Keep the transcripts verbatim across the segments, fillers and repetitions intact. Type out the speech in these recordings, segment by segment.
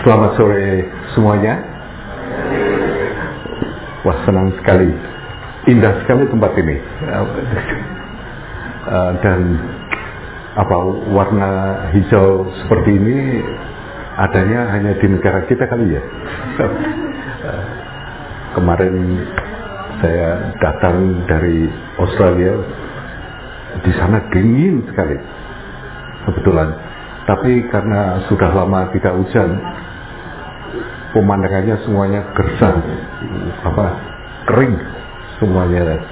Selamat sore semuanya. Wah, senang sekali, indah sekali tempat ini. Uh, dan apa warna hijau seperti ini adanya hanya di negara kita kali ya. uh, kemarin saya datang dari Australia, di sana dingin sekali kebetulan, tapi karena sudah lama tidak hujan, pemandangannya semuanya gersang, apa kering semuanya,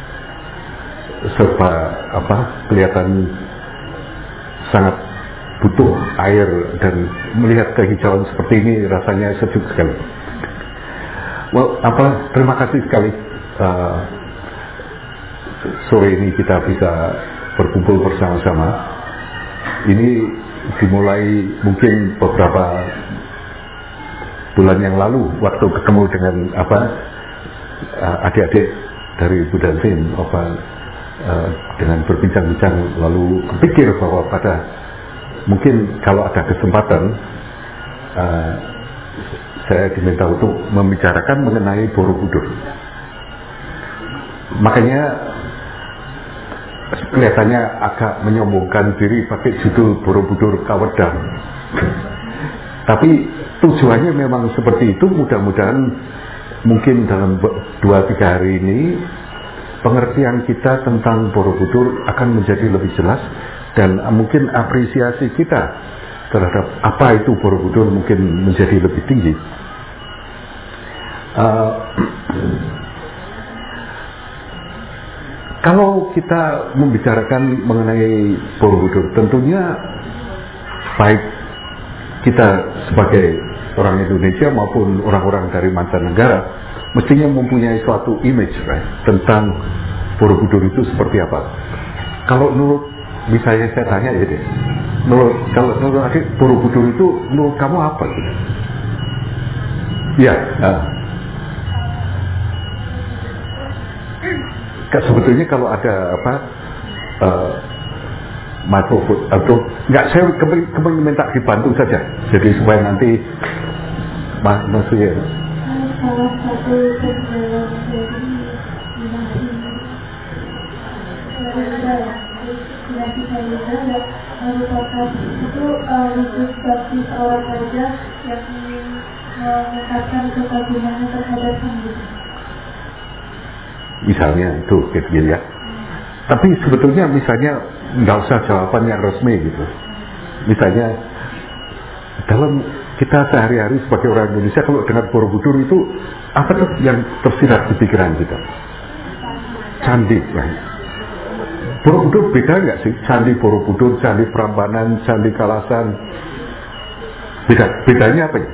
serba apa kelihatan sangat butuh air, dan melihat kehijauan seperti ini rasanya sejuk sekali. Well, apa terima kasih sekali uh, sore ini kita bisa berkumpul bersama-sama. Ini dimulai mungkin beberapa bulan yang lalu waktu ketemu dengan apa uh, adik-adik dari Budantin, apa uh, dengan berbincang-bincang, lalu kepikir bahwa pada mungkin kalau ada kesempatan uh, saya diminta untuk membicarakan mengenai Borobudur. Makanya kelihatannya agak menyombongkan diri pakai judul Borobudur Kawedang. Tapi tujuannya memang seperti itu. Mudah-mudahan mungkin dalam dua tiga hari ini pengertian kita tentang Borobudur akan menjadi lebih jelas, dan mungkin apresiasi kita terhadap apa itu Borobudur mungkin menjadi lebih tinggi. Uh, kalau kita membicarakan mengenai Borobudur, tentunya baik kita sebagai orang Indonesia maupun orang-orang dari mancanegara mestinya mempunyai suatu image, right, tentang Borobudur itu seperti apa. Kalau menurut, misalnya saya tanya ya deh, menurut, kalau menurut adik Borobudur itu menurut kamu apa gitu? Ya, uh, sebetulnya kalau ada apa uh, mikrofon atau nggak, saya kembali, kembali minta dibantu saja, jadi supaya nanti mas maksudnya salah satu kendala dari dinasti Sayyidah merupakan itu wujud baptis orang raja yang mengungkapkan kekagumannya terhadap Sang Buddha. Misalnya itu gitu ya. Tapi sebetulnya misalnya nggak usah jawaban yang resmi gitu. Misalnya dalam kita sehari-hari sebagai orang Indonesia, kalau dengar Borobudur itu apa tuh yang tersirat di pikiran kita? Candi, right? Borobudur beda nggak sih? Candi Borobudur, Candi Prambanan, Candi Kalasan, beda. Bedanya apa ya?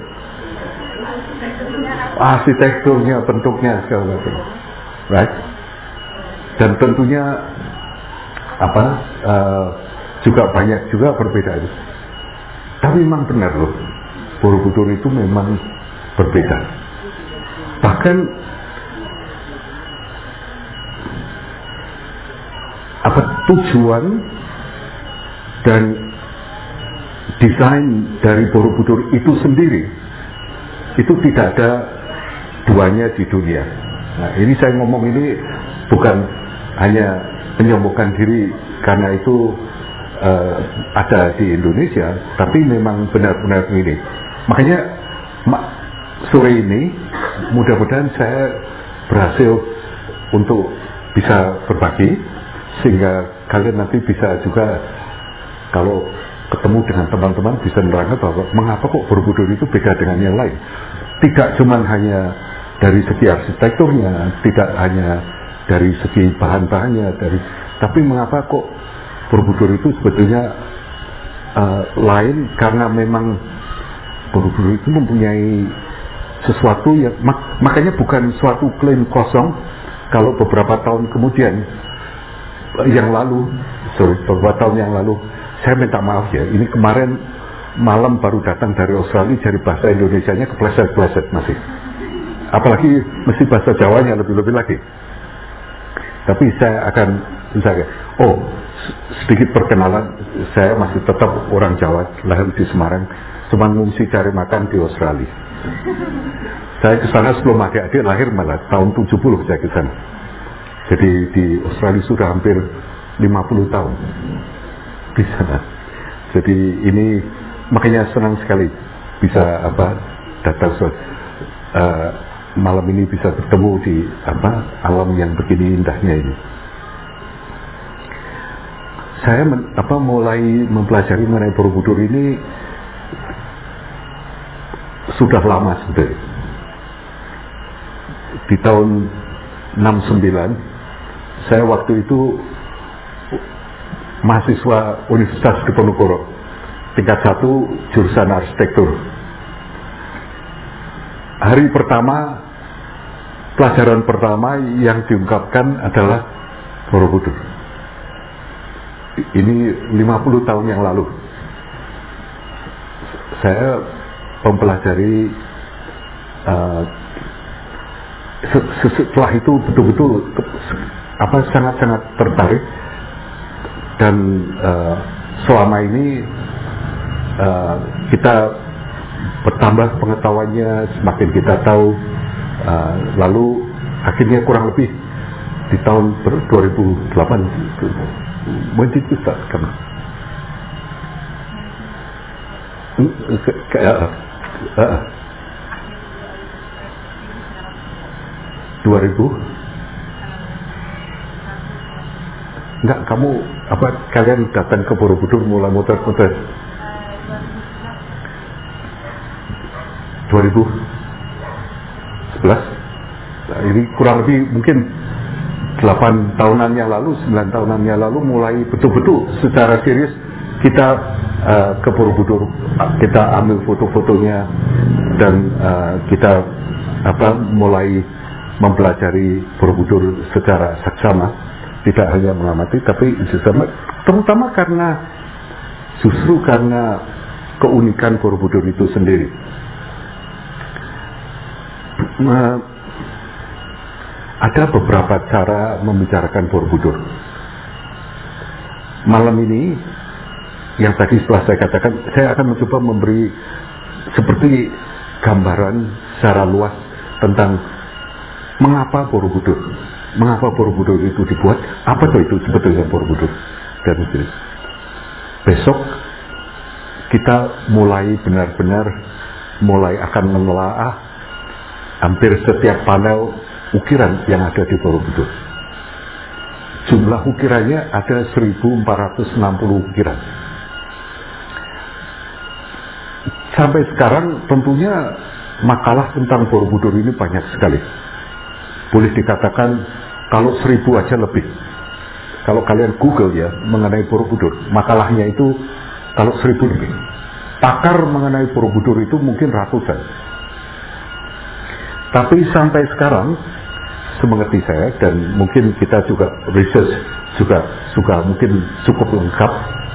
Arsitekturnya, bentuknya segala macam, right? Dan tentunya apa uh, juga banyak juga perbedaan. Tapi memang benar loh, Borobudur itu memang berbeda. Bahkan apa tujuan dan desain dari Borobudur itu sendiri itu tidak ada duanya di dunia. Nah, ini saya ngomong ini bukan hanya menyombongkan diri karena itu uh, ada di Indonesia, tapi memang benar-benar ini. Makanya sore ini mudah-mudahan saya berhasil untuk bisa berbagi, sehingga kalian nanti bisa juga kalau ketemu dengan teman-teman bisa menerangkan bahwa mengapa kok Borobudur itu beda dengan yang lain. Tidak cuma hanya dari segi arsitekturnya, tidak hanya dari segi bahan-bahannya, dari tapi mengapa kok Borobudur itu sebetulnya uh, lain, karena memang Borobudur itu mempunyai sesuatu yang mak, makanya bukan suatu klaim kosong. Kalau beberapa tahun kemudian yang lalu, sorry, beberapa tahun yang lalu, saya minta maaf ya, ini kemarin malam baru datang dari Australia, jadi bahasa Indonesianya kepleset-pleset masih, apalagi mesti bahasa Jawanya lebih-lebih lagi. Tapi saya akan misalnya, oh sedikit perkenalan, saya masih tetap orang Jawa, lahir di Semarang. cuma ngungsi cari makan di Australia. Saya ke sana sebelum adik-adik lahir, malah tahun tujuh puluh saya ke sana. Jadi di Australia sudah hampir lima puluh tahun di sana. Jadi ini makanya senang sekali bisa apa datang uh, malam ini bisa bertemu di apa alam yang begini indahnya ini. Saya men, apa mulai mempelajari mengenai Borobudur ini sudah lama sebenarnya. Di tahun enam puluh sembilan saya waktu itu mahasiswa Universitas Diponegoro tingkat satu jurusan arsitektur. Hari pertama, pelajaran pertama yang diungkapkan adalah Borobudur. Ini lima puluh tahun yang lalu. Saya mempelajari uh, setelah itu betul-betul apa sangat-sangat tertarik, dan uh, selama ini uh, kita bertambah pengetahuannya, semakin kita tahu, uh, lalu akhirnya kurang lebih di tahun dua ribu delapan mungkin kita kan dua ribu enggak, kamu apa kalian datang ke Borobudur mulai muter-muter dua ribu sebelas. Nah, ini kurang lebih mungkin delapan tahunan yang lalu, sembilan tahunan yang lalu mulai betul-betul secara serius kita uh, ke Borobudur, kita ambil foto-fotonya, dan uh, kita apa mulai mempelajari Borobudur secara saksama, tidak hanya mengamati tapi seksama, terutama karena justru karena keunikan Borobudur itu sendiri. Nah, ada beberapa cara membicarakan Borobudur. Malam ini, yang tadi setelah saya katakan, saya akan mencoba memberi seperti gambaran secara luas tentang mengapa Borobudur, mengapa Borobudur itu dibuat, apa tuh itu sebetulnya Borobudur. Dan besok kita mulai benar-benar mulai akan menelaah hampir setiap panel ukiran yang ada di Borobudur. Jumlah ukirannya ada seribu empat ratus enam puluh ukiran. Sampai sekarang tentunya makalah tentang Borobudur ini banyak sekali. Boleh dikatakan kalau seribu aja lebih. Kalau kalian Google ya mengenai Borobudur, makalahnya itu kalau seribu lebih. Pakar mengenai Borobudur itu mungkin ratusan. Tapi sampai sekarang, semengerti saya, dan mungkin kita juga research juga juga mungkin cukup lengkap,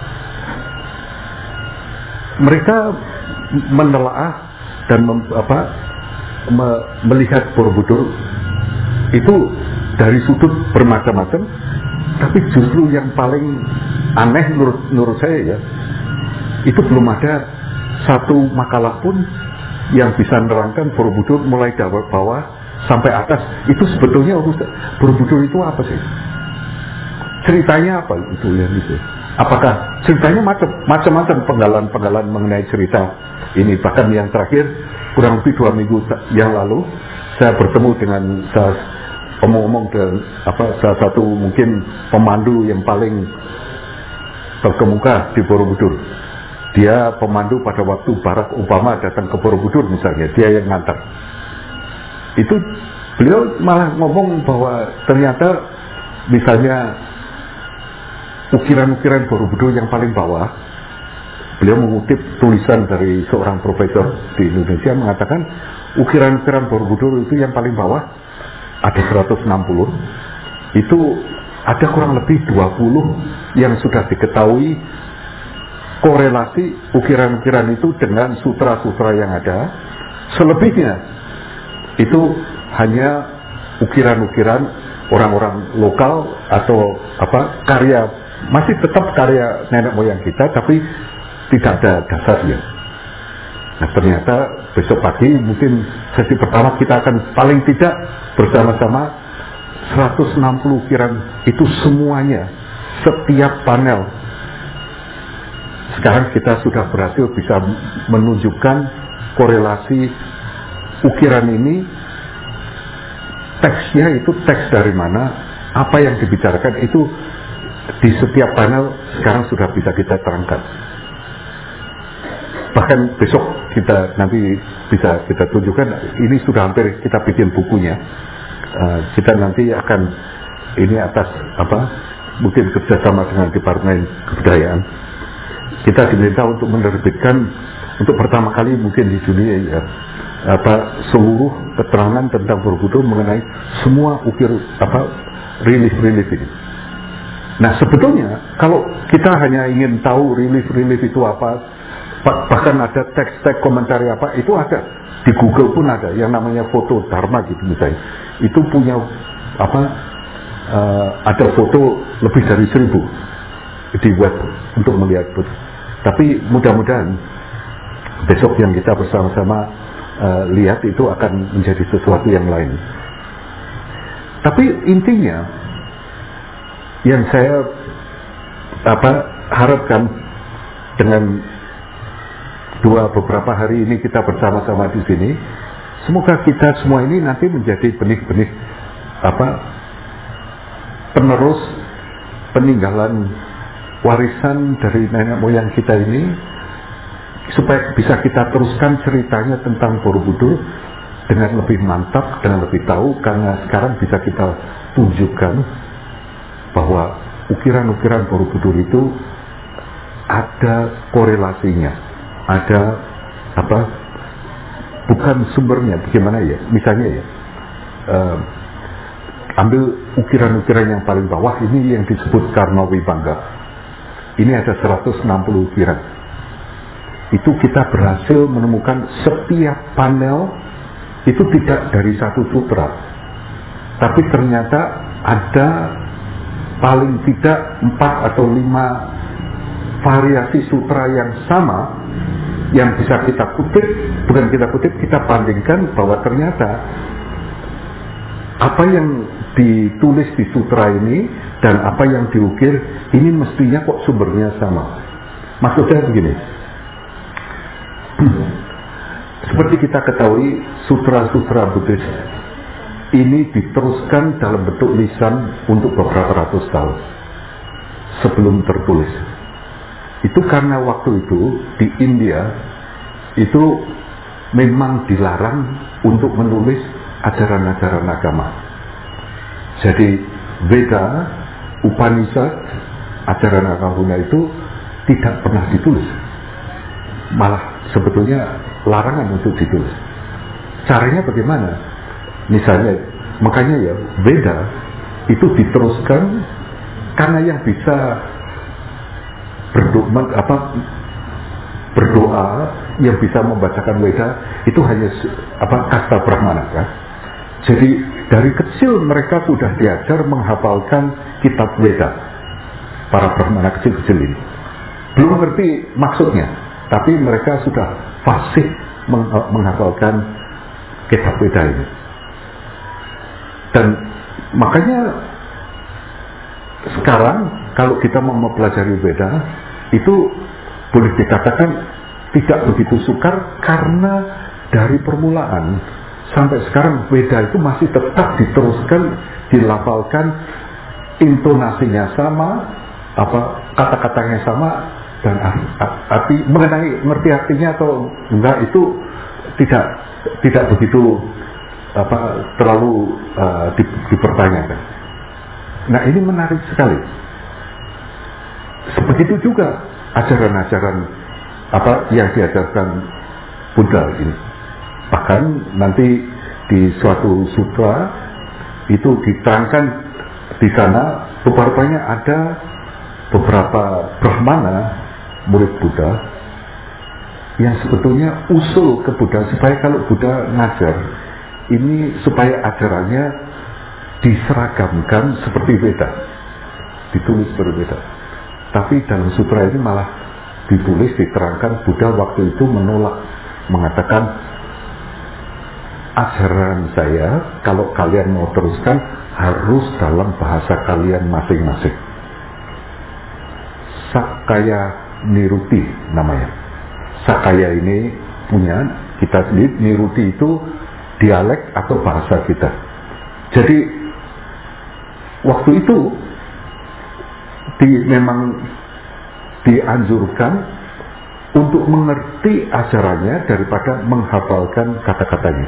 mereka menelaah dan mem, apa, me, melihat Borobudur itu dari sudut bermacam-macam, tapi justru yang paling aneh menurut, menurut saya ya, itu belum ada satu makalah pun yang bisa menerangkan Borobudur mulai dari bawah sampai atas itu sebetulnya Borobudur itu apa sih? Ceritanya apa itu yang itu? Apakah ceritanya macam macam-macam penggalan-penggalan mengenai cerita ini, bahkan yang terakhir kurang lebih dua minggu yang lalu saya bertemu dengan salah omong-omong dengan apa salah satu mungkin pemandu yang paling terkemuka di Borobudur. Dia pemandu pada waktu Barack Obama datang ke Borobudur misalnya, dia yang ngantar. Itu beliau malah ngomong bahwa ternyata misalnya ukiran-ukiran Borobudur yang paling bawah, beliau mengutip tulisan dari seorang profesor di Indonesia mengatakan ukiran-ukiran Borobudur itu yang paling bawah ada seratus enam puluh, itu ada kurang lebih dua puluh yang sudah diketahui korelasi ukiran-ukiran itu dengan sutra-sutra yang ada. Selebihnya itu hanya ukiran-ukiran orang-orang lokal atau apa karya, masih tetap karya nenek moyang kita, tapi tidak ada dasarnya. Nah ternyata besok pagi mungkin sesi pertama kita akan paling tidak bersama-sama seratus enam puluh ukiran itu semuanya, setiap panel. Sekarang kita sudah berhasil bisa menunjukkan korelasi ukiran ini, teksnya itu teks dari mana, apa yang dibicarakan itu di setiap panel sekarang sudah bisa kita terangkan. Bahkan besok kita nanti bisa kita tunjukkan, ini sudah hampir kita bikin bukunya. Uh, kita nanti akan ini atas apa mungkin kerjasama dengan Departemen Kebudayaan, kita diminta untuk menerbitkan untuk pertama kali mungkin di dunia ya apa seluruh keterangan tentang Borobudur mengenai semua ukir apa relief-relief ini. Nah sebetulnya kalau kita hanya ingin tahu relief-relief itu apa, bahkan ada teks-teks komentar apa, itu ada di Google pun ada yang namanya foto Dharma gitu misalnya, itu punya apa uh, ada foto lebih dari seribu di web untuk melihat. Tapi mudah-mudahan besok yang kita bersama-sama uh, lihat itu akan menjadi sesuatu yang lain. Tapi intinya yang saya apa harapkan dengan dua beberapa hari ini kita bersama-sama di sini, semoga kita semua ini nanti menjadi benih-benih apa penerus peninggalan warisan dari nenek moyang kita ini, supaya bisa kita teruskan ceritanya tentang Borobudur dengan lebih mantap, dengan lebih tahu, karena sekarang bisa kita tunjukkan bahwa ukiran-ukiran Borobudur itu ada korelasinya, ada apa bukan sumbernya bagaimana ya, misalnya ya uh, ambil ukiran-ukiran yang paling bawah ini yang disebut Karnawi Bangga, ini ada seratus enam puluh ukiran. Itu kita berhasil menemukan setiap panel itu tidak dari satu sutra, tapi ternyata ada paling tidak empat atau lima variasi sutra yang sama yang bisa kita kutip, bukan kita kutip, kita bandingkan bahwa ternyata apa yang ditulis di sutra ini dan apa yang diukir ini mestinya kok sumbernya sama. Maksudnya begini, seperti kita ketahui sutra-sutra Buddhis ini diteruskan dalam bentuk lisan untuk beberapa ratus tahun sebelum tertulis. Itu karena waktu itu di India itu memang dilarang untuk menulis ajaran-ajaran agama. Jadi Veda, Upanishad, ajaran agama itu tidak pernah ditulis. Malah sebetulnya larangan untuk ditulis. Caranya bagaimana? Misalnya, makanya ya Veda itu diteruskan karena yang bisa berdoa, apa, berdoa yang bisa membacakan Veda itu hanya apa kasta Brahmana kan. Jadi dari kecil mereka sudah diajar menghafalkan kitab Veda, para Brahmana kecil-kecil ini belum ngerti maksudnya, tapi mereka sudah fasih menghafalkan kitab Veda ini. Dan makanya sekarang kalau kita mau mempelajari Veda itu boleh dikatakan tidak begitu sukar, karena dari permulaan sampai sekarang Veda itu masih tetap diteruskan, dilafalkan, intonasinya sama, apa kata-katanya sama, dan arti mengenai ngerti artinya atau enggak itu tidak tidak begitu apa terlalu uh, di, dipertanyakan. Nah ini menarik sekali. Begitu juga ajaran-ajaran apa yang diajarkan Buddha ini. Bahkan nanti di suatu sutra itu diterangkan di sana rupanya ada beberapa Brahmana murid Buddha yang sebetulnya usul ke Buddha supaya kalau Buddha ngajar ini supaya ajarannya diseragamkan seperti Veda, ditulis berbeda. Tapi dalam sutra ini malah ditulis, diterangkan Buddha waktu itu menolak mengatakan ajaran saya kalau kalian mau teruskan harus dalam bahasa kalian masing-masing. Sakaya Niruti namanya. Sakaya ini punya kita sendiri, Niruti itu dialek atau bahasa kita. Jadi waktu itu di, memang dianjurkan untuk mengerti ajarannya daripada menghafalkan kata-katanya.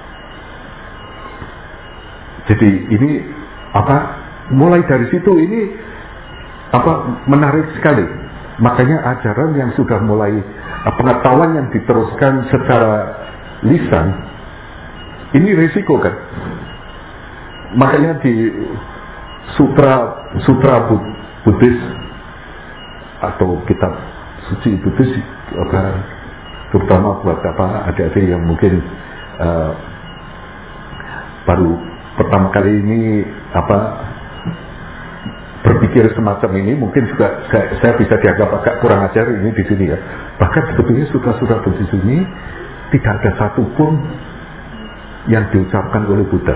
Jadi ini apa? Mulai dari situ ini apa menarik sekali. Makanya ajaran yang sudah mulai pengetahuan yang diteruskan secara lisan ini risiko kan. Makanya di sutra sutra Buddhis atau kitab suci Buddhis, terutama buat apa adik-adik yang mungkin uh, baru pertama kali ini apa berpikir semacam ini, mungkin juga saya, saya bisa dianggap agak kurang ajar ini di sini ya. Bahkan sebetulnya sutra-sutra Buddhis ini tidak ada satupun yang diucapkan oleh Buddha.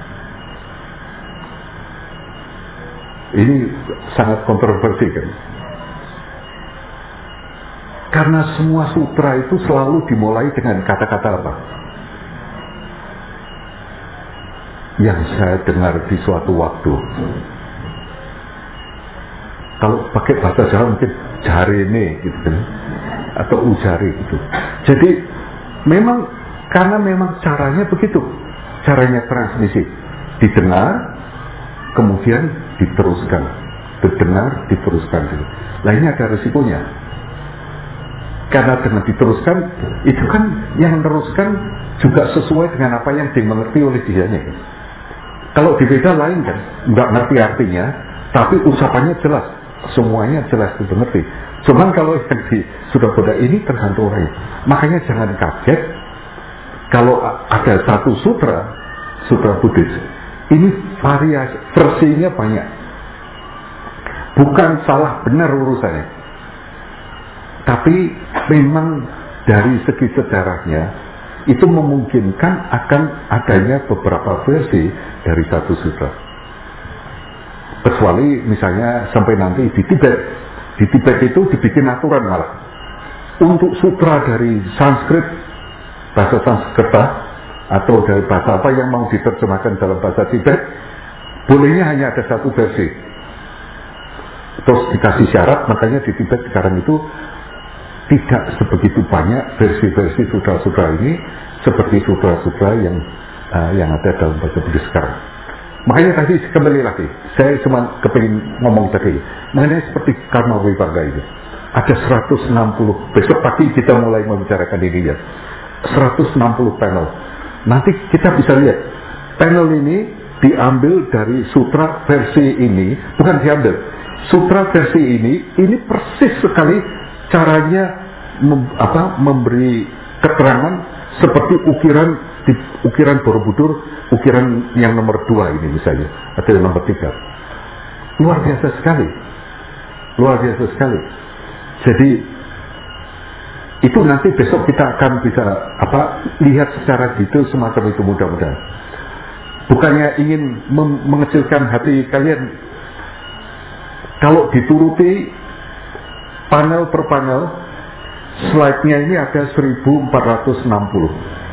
Ini sangat kontroversi kan? Karena semua sutra itu selalu dimulai dengan kata-kata apa? Yang saya dengar di suatu waktu. Kalau pakai bahasa Jawa mungkin jarene gitu kan, atau ujari gitu. Jadi memang karena memang caranya begitu, caranya transmisi, didengar, kemudian diteruskan, didengar, diteruskan. Lah ini ada resikonya. Karena dengan diteruskan, itu kan yang meneruskan juga sesuai dengan apa yang dimengerti oleh dianya. Kalau dibeda lain kan, nggak ngerti artinya, tapi ucapannya jelas, semuanya jelas dimengerti. Cuman kalau yang di sudah Buddha ini tergantung orang. Makanya jangan kaget kalau ada satu sutra, sutra Buddhis, ini variasi, versinya banyak. Bukan salah benar urusannya, tapi memang dari segi sejarahnya itu memungkinkan akan adanya beberapa versi dari satu sutra. Kecuali misalnya sampai nanti di Tibet, di Tibet itu dibikin aturan malah untuk sutra dari Sanskrit, bahasa Sanskerta atau dari bahasa apa yang mau diterjemahkan dalam bahasa Tibet, bolehnya hanya ada satu versi. Terus dikasih syarat, makanya di Tibet sekarang itu tidak sebegitu banyak versi-versi sutra-sutra ini seperti sutra-sutra yang uh, yang ada dalam bahasa Buddhis sekarang. Makanya tadi kembali lagi, saya cuma kepingin ngomong tadi mengenai seperti karma wibhaga itu. Ada seratus enam puluh, besok pagi kita mulai membicarakan ini ya, seratus enam puluh panel. Nanti kita bisa lihat panel ini diambil dari sutra versi ini, bukan diambil. Sutra versi ini, ini persis sekali caranya mem, apa, memberi keterangan seperti ukiran di, ukiran Borobudur, ukiran yang nomor dua ini misalnya, atau yang nomor tiga. Luar biasa sekali, luar biasa sekali. Jadi itu nanti besok kita akan bisa apa lihat secara detail semacam itu mudah-mudahan. Bukannya ingin mengecilkan hati kalian. Kalau dituruti panel per panel, slide-nya ini ada seribu empat ratus enam puluh.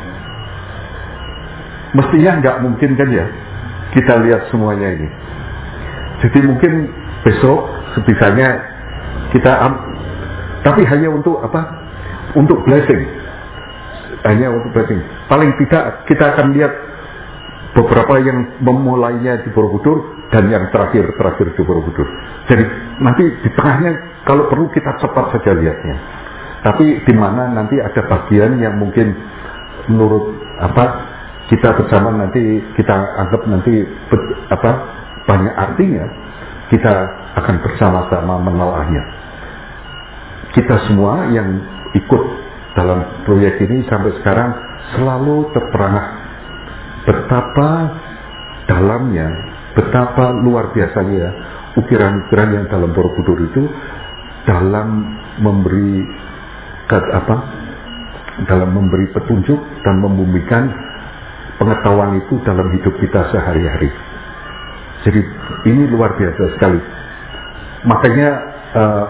Mestinya nggak mungkin kan ya, kita lihat semuanya ini. Jadi mungkin besok sebisanya kita, tapi hanya untuk apa? Untuk blessing. Hanya untuk blessing. Paling tidak kita akan lihat beberapa yang memulainya di Borobudur dan yang terakhir-terakhir di Borobudur. Jadi nanti di tengahnya kalau perlu kita cepat saja lihatnya. Tapi di mana nanti ada bagian yang mungkin menurut apa kita bersama nanti kita anggap nanti apa banyak artinya, kita akan bersama-sama menelaahnya. Kita semua yang ikut dalam proyek ini sampai sekarang selalu terperangah betapa dalamnya, betapa luar biasanya ukiran-ukiran yang dalam Borobudur itu dalam memberi kat, apa dalam memberi petunjuk dan membumikan pengetahuan itu dalam hidup kita sehari-hari. Jadi ini luar biasa sekali. Makanya uh,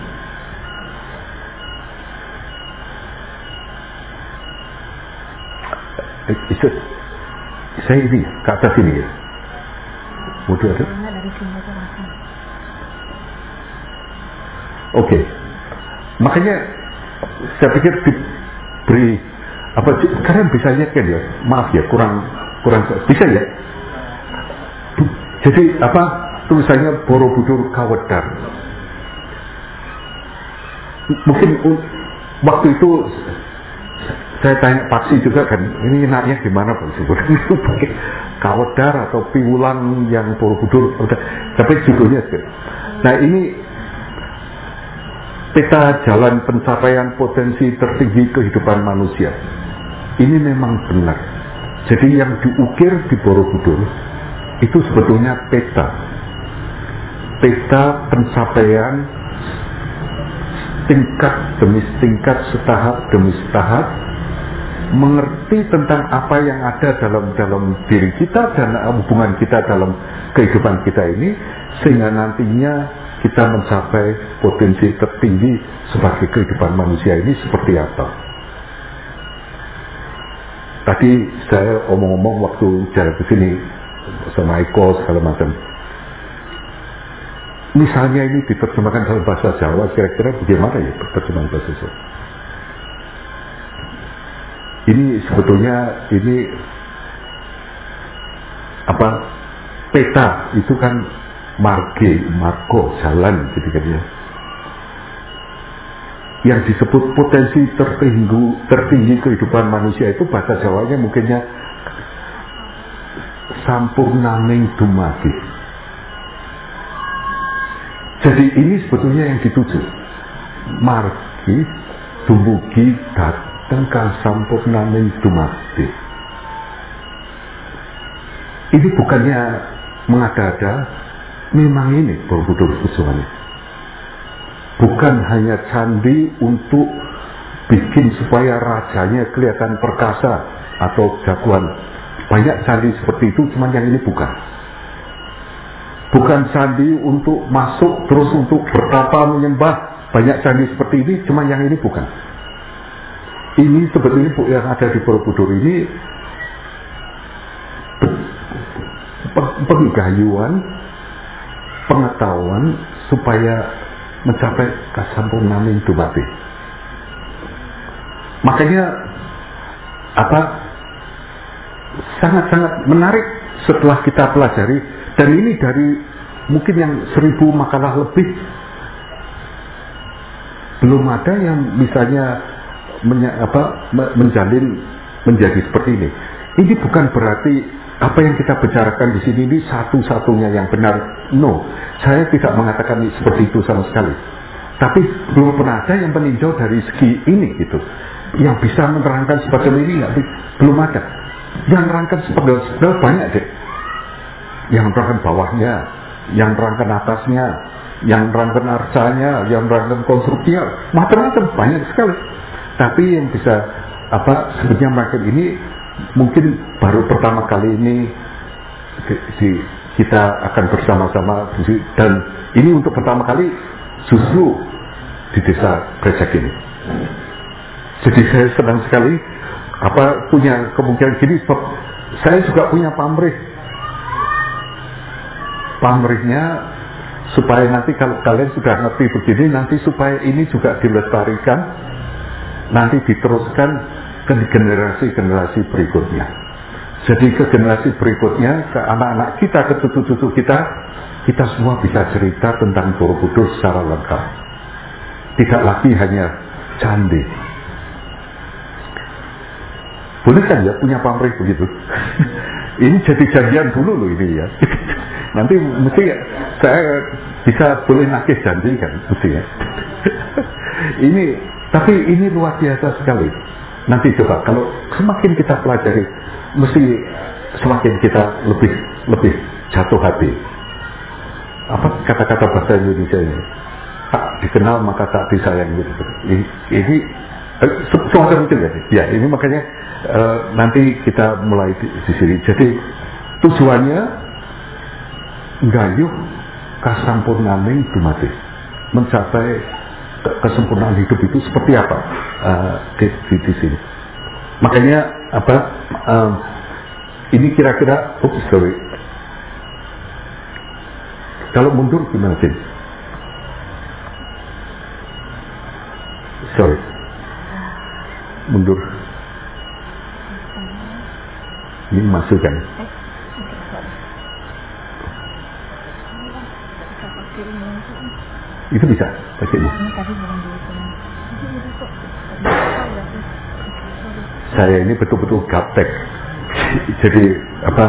itu, saya ini ke atas ini ya. Mudah ada? Oke. Okay. Makanya saya pikir diberi apa? Kalian bisa lihat kan ya? Maaf ya, kurang kurang bisa ya. Jadi apa tulisannya Borobudur Kawedar. Mungkin waktu itu saya tanya Paksi juga kan, ini enaknya gimana Pak sebenarnya pakai Kawedar atau Piwulang yang Borobudur, tapi judulnya kan. Nah ini peta jalan pencapaian potensi tertinggi kehidupan manusia. Ini memang benar. Jadi yang diukir di Borobudur itu sebetulnya peta peta pencapaian tingkat demi tingkat, setahap demi setahap, mengerti tentang apa yang ada dalam dalam diri kita dan hubungan kita dalam kehidupan kita ini, sehingga nantinya kita mencapai potensi tertinggi sebagai kehidupan manusia ini seperti apa. Tadi saya omong-omong waktu jalan ke sini sama Eko segala macam. Misalnya ini diterjemahkan dalam bahasa Jawa, kira-kira bagaimana ya terjemahan bahasa Jawa? Ini sebetulnya ini apa? Peta itu kan marge, margo, jalan, gitu kan ya. Yang disebut potensi tertinggi, tertinggi kehidupan manusia itu bahasa Jawanya mungkinnya sampurnaning dumadi. Jadi ini sebetulnya yang dituju. Margi dumugi dateng ka sampurnaning dumadi. Ini bukannya mengada-ada, memang ini Borobudur tujuannya. Bukan hanya candi untuk bikin supaya rajanya kelihatan perkasa atau jagoan. Banyak candi seperti itu, cuman yang ini bukan. Bukan candi untuk masuk terus untuk bertapa menyembah. Banyak candi seperti ini, cuman yang ini bukan. Ini sebetulnya yang ada di Borobudur ini penggayuan, pengetahuan supaya mencapai kasampurnaning dumadi. Makanya apa sangat-sangat menarik setelah kita pelajari, dan ini dari mungkin yang seribu makalah lebih, belum ada yang misalnya menya, apa, menjalin menjadi seperti ini. Ini bukan berarti apa yang kita bicarakan di sini ini satu-satunya yang benar. No, saya tidak mengatakan seperti itu sama sekali. Tapi belum pernah ada yang meninjau dari segi ini gitu, yang bisa menerangkan seperti ini, nggak, belum ada. Yang menerangkan seperti banyak deh. Yang menerangkan bawahnya, yang menerangkan atasnya, yang menerangkan arcanya, yang menerangkan konstruksinya, macam-macam banyak sekali. Tapi yang bisa apa sebenarnya mereka ini mungkin baru pertama kali ini di, di, kita akan bersama-sama, dan ini untuk pertama kali justru di desa Brejak ini. Jadi saya senang sekali apa punya kemungkinan gini, sebab saya juga punya pamrih. Pamrihnya supaya nanti kalau kalian sudah ngerti begini, nanti supaya ini juga dilestarikan, nanti diteruskan ke generasi-generasi berikutnya. Jadi ke generasi berikutnya, ke anak-anak kita, ke cucu-cucu kita, kita semua bisa cerita tentang Borobudur secara lengkap. Tidak lagi hanya candi. Boleh kan ya punya pamrih begitu? Ini jadi janjian dulu loh ini ya. Nanti mesti saya bisa boleh nagih janji kan, mesti ya. Ini, tapi ini luar biasa sekali. Nanti coba kalau semakin kita pelajari, mesti semakin kita lebih lebih jatuh hati. Apa kata-kata bahasa Indonesia ini? Tak dikenal maka tak disayang gitu. Ini, ini semacam itu ya. Ya, ini makanya uh, nanti kita mulai di, di sini. Jadi tujuannya nggayuh kasampurnaning dumadi, mencapai ke kesempurnaan hidup itu seperti apa uh, di, di, di sini. Makanya apa? Uh, ini kira-kira, oops sorry. Kalau mundur gimana sih? Sorry. Mundur. Ini masuk kan? Itu bisa pakai ini. Saya ini betul-betul gaptek. Jadi apa?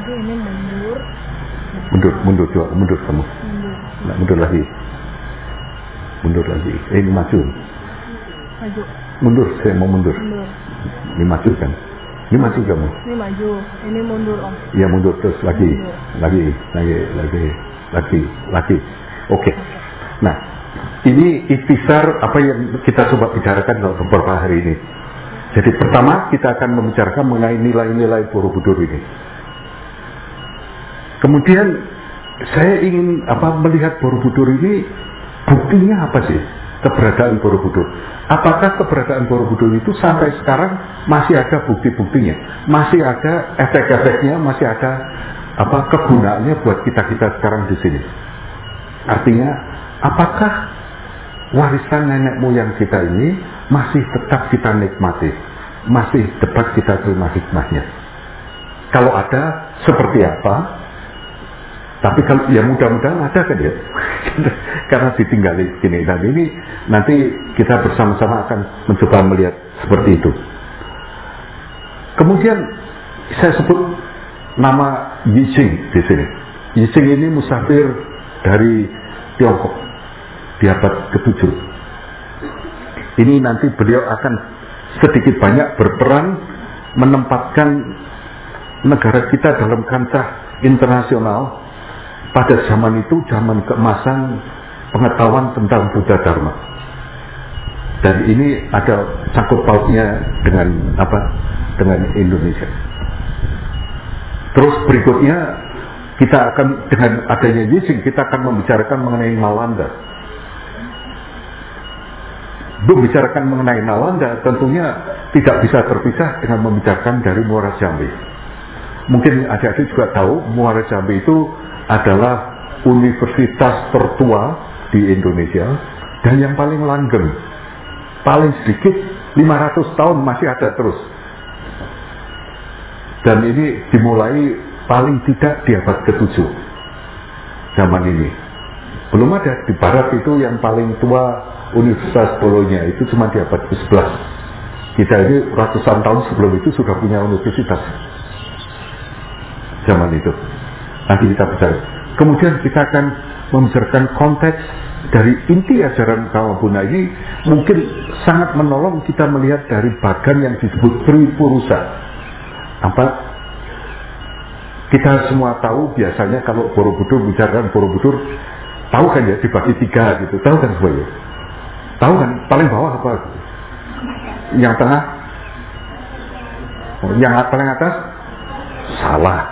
Mundur, mundur coba, mundur kamu. Nah, mundur lagi. Mundur lagi. Eh, ini maju. Maju. Mundur, saya mau mundur. Mundur. Ini maju kan? Ini maju kamu. Ini maju, ini mundur om. Iya mundur terus lagi, mundur. lagi, lagi, lagi, lagi, lagi. Oke. Okay. Nah, ini ikhtisar apa yang kita coba bicarakan dalam beberapa hari ini. Jadi pertama kita akan membicarakan mengenai nilai-nilai Borobudur ini. Kemudian saya ingin apa melihat Borobudur ini buktinya apa sih keberadaan Borobudur? Apakah keberadaan Borobudur itu sampai sekarang masih ada bukti-buktinya, masih ada efek-efeknya, masih ada apa kegunaannya buat kita-kita sekarang di sini? Artinya, apakah warisan nenek moyang kita ini masih tetap kita nikmati, masih tetap kita terima hikmahnya? Kalau ada, seperti apa? Tapi kalau ya mudah-mudahan ada kan ya, karena ditinggali gini. Dan ini nanti kita bersama-sama akan mencoba melihat seperti itu. Kemudian saya sebut nama Yijing di sini. Yijing ini musafir dari Tiongkok di abad ketujuh. Ini nanti beliau akan sedikit banyak berperan menempatkan negara kita dalam kancah internasional. Pada zaman itu, zaman keemasan pengetahuan tentang Buddha Dharma. Dan ini ada sangkut pautnya dengan apa? Dengan Indonesia. Terus berikutnya kita akan dengan adanya Yijing kita akan membicarakan mengenai Nalanda. Membicarakan mengenai Nalanda tentunya tidak bisa terpisah dengan membicarakan dari Muara Jambi. Mungkin adik-adik juga tahu Muara Jambi itu adalah universitas tertua di Indonesia dan yang paling langgeng, paling sedikit lima ratus tahun masih ada terus. Dan ini dimulai paling tidak di abad ketujuh zaman ini. Belum ada di barat itu yang paling tua Universitas Bologna itu cuma di abad ke sebelas. Kita ini ratusan tahun sebelum itu sudah punya universitas zaman itu. Nanti kita bicara. Kemudian kita akan membicarakan konteks dari inti ajaran Kamabuna ini mungkin sangat menolong kita melihat dari bagan yang disebut Tripurusa. Apa? Kita semua tahu biasanya kalau Borobudur bicarakan Borobudur, tahu kan ya dibagi tiga gitu, tahu kan semuanya? Tahu kan? Paling bawah apa? Yang tengah? Yang paling atas? Salah.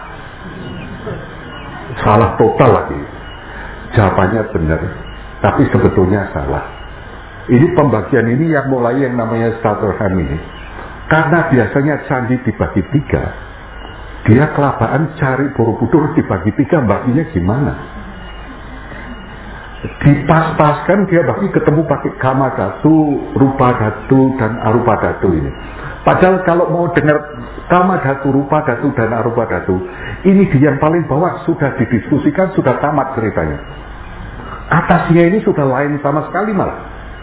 Salah total lagi. Jawabannya benar, tapi sebetulnya salah. Ini pembagian ini yang mulai yang namanya Starterham ini. Karena biasanya candi dibagi tiga, dia kelabaan cari Borobudur dibagi tiga, baginya gimana? Dipas-paskan dia bagi ketemu pakai Kama Dhatu, Rupa Dhatu, dan Arupa Dhatu ini. Padahal kalau mau dengar Kama Dhatu, Rupa Dhatu, dan Arupa Dhatu, ini di yang paling bawah sudah didiskusikan, sudah tamat ceritanya. Atasnya ini sudah lain sama sekali malah.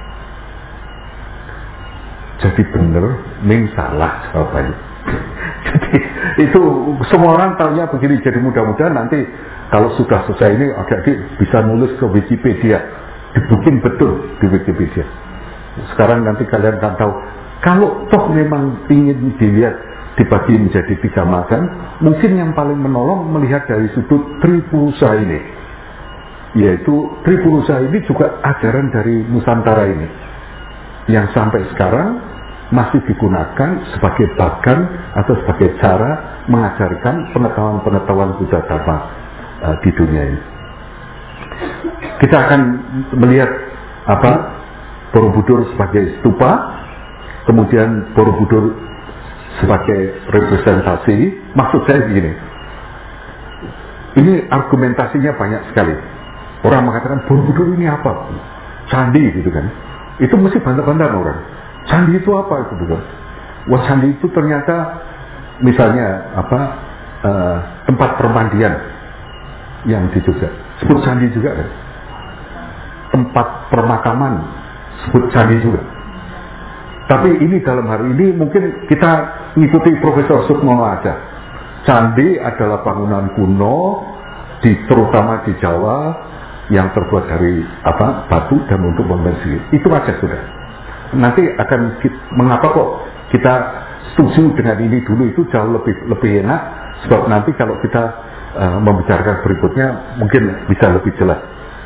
Jadi benar, Ming salah jawabannya. Jadi itu semua orang tahunya begini. Jadi mudah-mudahan nanti kalau sudah selesai ini adik-adik bisa nulis ke Wikipedia, dibikin betul di Wikipedia. Sekarang nanti kalian akan tahu. Kalau toh memang ingin dilihat dibagi menjadi tiga makan, mungkin yang paling menolong melihat dari sudut Tripurusa ini, yaitu Tripurusa ini juga ajaran dari Nusantara ini, yang sampai sekarang masih digunakan sebagai bagan atau sebagai cara mengajarkan pengetahuan-pengetahuan Buddha Dhamma uh, di dunia ini. Kita akan melihat apa Borobudur sebagai stupa, kemudian Borobudur sebagai representasi. Maksud saya begini, ini argumentasinya banyak sekali. Orang mengatakan Borobudur ini apa? Candi gitu kan. Itu mesti bantah-bantah orang. Candi itu apa itu bukan? Wah, candi itu ternyata misalnya apa uh, tempat permandian yang di Jogja. Sebut candi juga kan? Tempat permakaman sebut candi juga. Tapi ini dalam hari ini mungkin kita mengikuti Profesor Sukmono aja. Candi adalah bangunan kuno, di, terutama di Jawa, yang terbuat dari apa batu dan untuk membersih. Itu aja sudah. Nanti akan kita, mengapa kok kita setuju dengan ini dulu itu jauh lebih lebih enak. Sebab nanti kalau kita uh, membicarakan berikutnya mungkin bisa lebih jelas.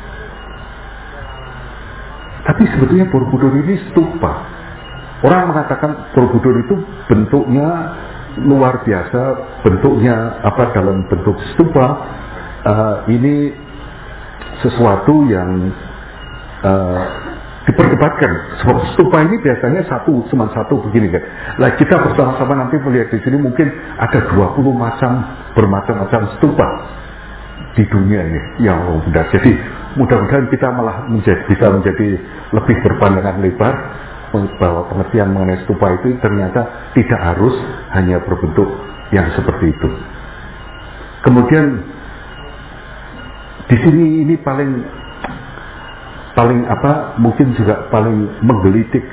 Tapi sebetulnya Borobudur ini stupa. Orang mengatakan Borobudur itu bentuknya luar biasa, bentuknya apa dalam bentuk stupa. Uh, ini sesuatu yang uh, diperdebatkan. Sebab stupa ini biasanya satu, cuma satu begini kan. Nah, kita bersama-sama nanti melihat di sini mungkin ada dua puluh macam bermacam-macam stupa di dunia ini yang benar. Jadi mudah-mudahan kita malah menjadi, bisa menjadi lebih berpandangan lebar bahwa pengertian mengenai stupa itu ternyata tidak harus hanya berbentuk yang seperti itu. Kemudian di sini ini paling paling apa mungkin juga paling menggelitik.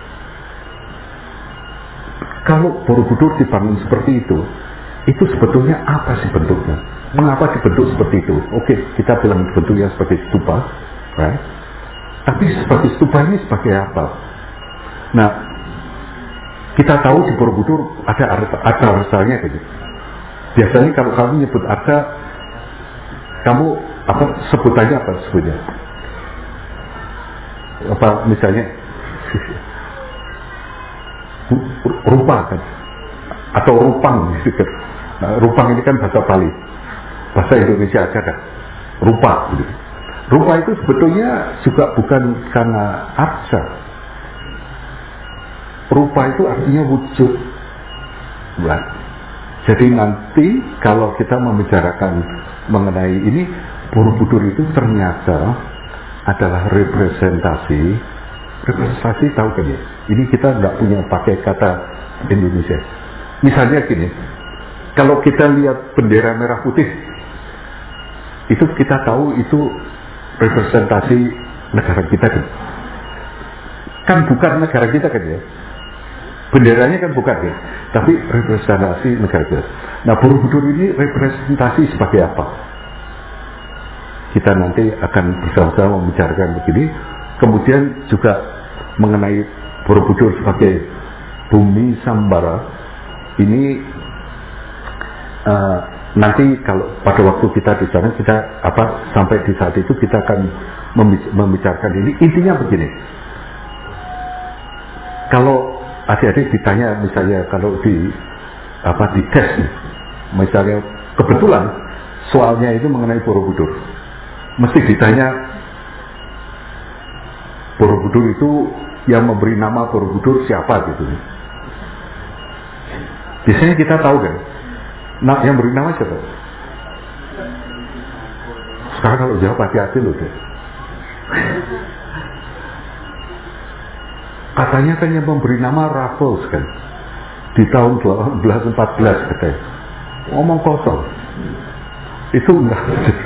Kalau Borobudur dibangun seperti itu, itu sebetulnya apa sih bentuknya? Mengapa dibentuk seperti itu? Oke, kita bilang bentuknya sebagai stupa, right? Tapi sebagai stupa ini sebagai apa? Nah, kita tahu di Borobudur ada arca arsanya gitu. Biasanya kalau kamu nyebut arca, kamu apa sebutannya apa sebutnya? Apa misalnya rupa kan? Atau rupang gitu. Nah, rupang ini kan bahasa Bali, bahasa Indonesia aja kan? Rupa gitu. Rupa itu sebetulnya juga bukan karena arca. Rupa itu artinya wujud. Right. Jadi nanti kalau kita membicarakan mengenai ini, Borobudur itu ternyata adalah representasi. Representasi tahu kan ya? Ini kita nggak punya pakai kata Indonesia. Misalnya gini, kalau kita lihat bendera merah putih, itu kita tahu itu representasi negara kita kan? Kan bukan negara kita kan ya? Benderanya kan bukan ya, tapi representasi negara kita. Nah, Borobudur ini representasi sebagai apa? Kita nanti akan bersama-sama membicarakan begini. Kemudian juga mengenai Borobudur sebagai bumi Sambara. Ini uh, nanti kalau pada waktu kita di sana kita apa sampai di saat itu kita akan membicarakan ini. Intinya begini. Kalau adik-adik ditanya misalnya kalau di apa di tes misalnya kebetulan soalnya itu mengenai Borobudur, mesti ditanya Borobudur itu yang memberi nama Borobudur siapa gitu. Biasanya kita tahu kan, nah yang beri nama siapa? Sekarang kalau jawab hati-hati loh deh. Katanya kan yang memberi nama Raffles kan di tahun delapan belas empat belas katanya. Ngomong kosong. Itu enggak.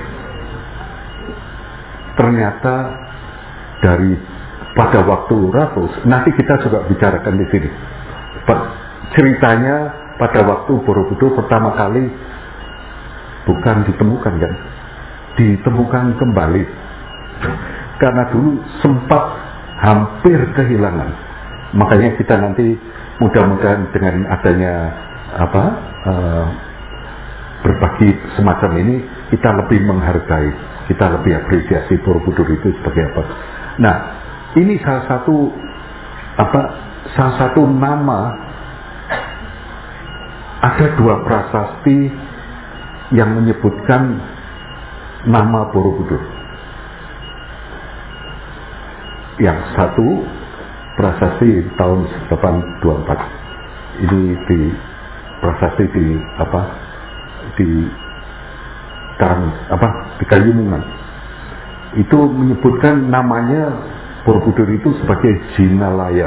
Ternyata dari pada waktu Raffles, nanti kita juga bicarakan di sini. Ceritanya pada waktu Borobudur pertama kali bukan ditemukan kan, ditemukan kembali karena dulu sempat hampir kehilangan. Makanya kita nanti mudah-mudahan dengan adanya apa uh, berbagi semacam ini kita lebih menghargai, kita lebih apresiasi Borobudur itu sebagai apa. Nah, ini salah satu apa salah satu nama, ada dua prasasti yang menyebutkan nama Borobudur. Yang satu prasasti tahun delapan dua empat. Ini di prasasti di apa? Di Karang apa? Di Kalimungan. Itu menyebutkan namanya Borobudur itu sebagai Jinalaya.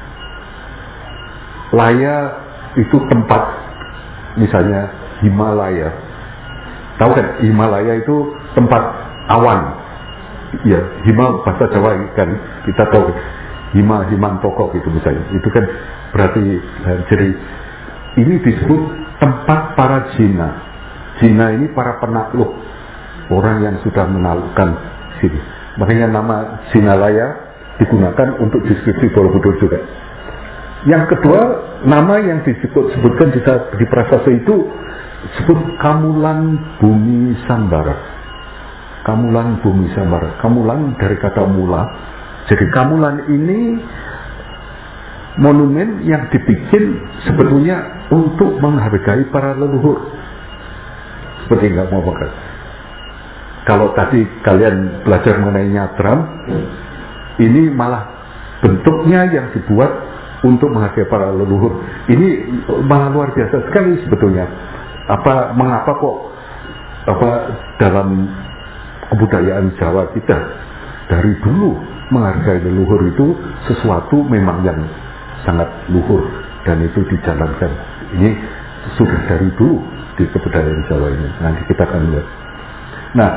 Laya itu tempat, misalnya Himalaya. Tahu kan Himalaya itu tempat awan. Ya, Hima bahasa Jawa kan kita tahu. Hima Himantoko gitu misalnya. Itu kan berarti jadi ini disebut tempat para jina. Jina ini para penakluk, orang yang sudah menaklukkan sini. Makanya nama Jinalaya digunakan untuk deskripsi Borobudur juga. Yang kedua, nama yang disebutkan di, di prasasti itu disebut Kamulan Bumi Sambara. Kamulan Bumi Sambara. Kamulan dari kata mula. Jadi Kamulan ini monumen yang dibikin sebetulnya untuk menghargai para leluhur. Seperti nggak mau pakai. Kalau tadi kalian belajar mengenai nyadram, ini malah bentuknya yang dibuat untuk menghargai para leluhur. Ini malah luar biasa sekali sebetulnya. Apa mengapa kok apa dalam kebudayaan Jawa kita dari dulu menghargai leluhur itu sesuatu memang yang sangat luhur dan itu dijalankan. Ini sudah dari dulu di kebudayaan Jawa ini. Nanti kita akan lihat. Nah,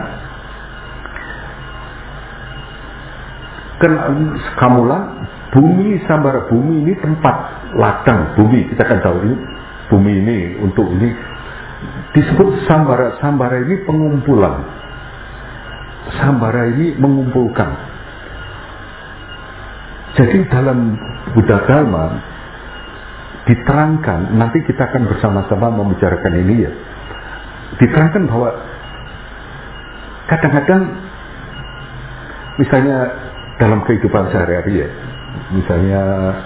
Kamulan Bumi Sambara, bumi ini tempat ladang bumi, kita akan tahu ini bumi ini untuk ini disebut Sambara. Sambara ini pengumpulan. Sambara ini mengumpulkan. Jadi dalam Buddha Dharma diterangkan, nanti kita akan bersama-sama membicarakan ini ya. Diterangkan bahwa kadang-kadang misalnya dalam kehidupan sehari-hari ya, misalnya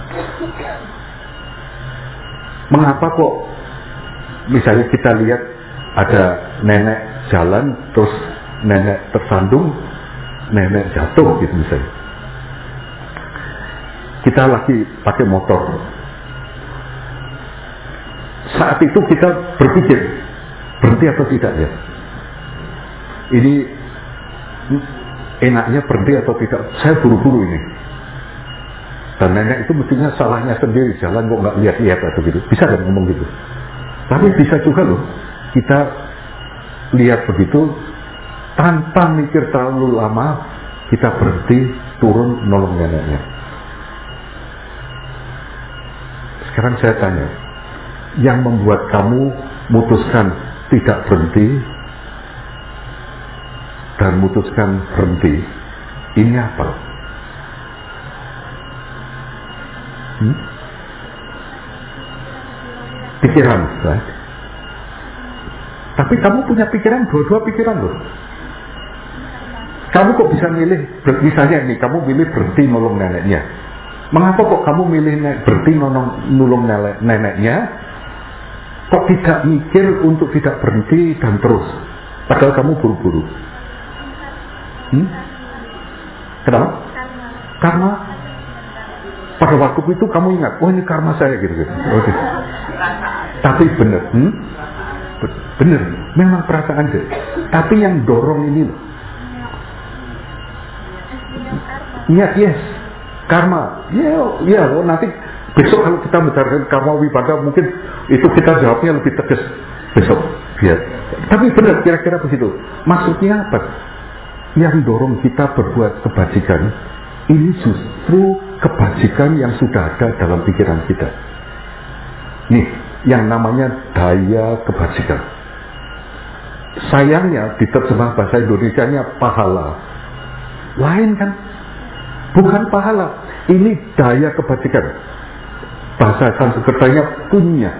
mengapa kok misalnya kita lihat ada nenek jalan terus nenek tersandung, nenek jatuh gitu misalnya. Kita lagi pakai motor. Saat itu kita berpikir berhenti atau tidak ya. Ini enaknya berhenti atau tidak. Saya buru-buru ini. Dan nenek itu mestinya salahnya sendiri, jalan kok nggak lihat-lihat atau gitu. Bisa kan ngomong gitu. Tapi bisa juga loh kita lihat begitu tanpa mikir terlalu lama, kita berhenti turun nolong neneknya. Sekarang saya tanya, yang membuat kamu memutuskan tidak berhenti dan memutuskan berhenti, ini apa? Hmm? Pikiran, right? Tapi kamu punya pikiran, dua-dua pikiran loh. Kamu kok bisa milih, misalnya nih, kamu milih berhenti nolong neneknya. Mengapa kok kamu milih berhenti nolong, nolong neneknya? Kok tidak mikir untuk tidak berhenti dan terus? Padahal kamu buru-buru. Hmm? Kenapa? Karena pada waktu itu kamu ingat, oh ini karma saya gitu-gitu. Okay. Tapi benar, hmm? benar, memang perasaan deh. Tapi yang dorong ini loh. Niat yes, karma. Ya, ya, oh, nanti besok kalau kita bicarakan karma wipada mungkin itu kita jawabnya lebih tegas besok. Ya. Tapi benar kira-kira begitu. Maksudnya apa? Yang dorong kita berbuat kebajikan ini justru kebajikan yang sudah ada dalam pikiran kita. Nih, yang namanya daya kebajikan. Sayangnya diterjemah bahasa Indonesianya pahala. Lain kan? Bukan pahala. Ini daya kebajikan. Bahasa Sanskertanya punya.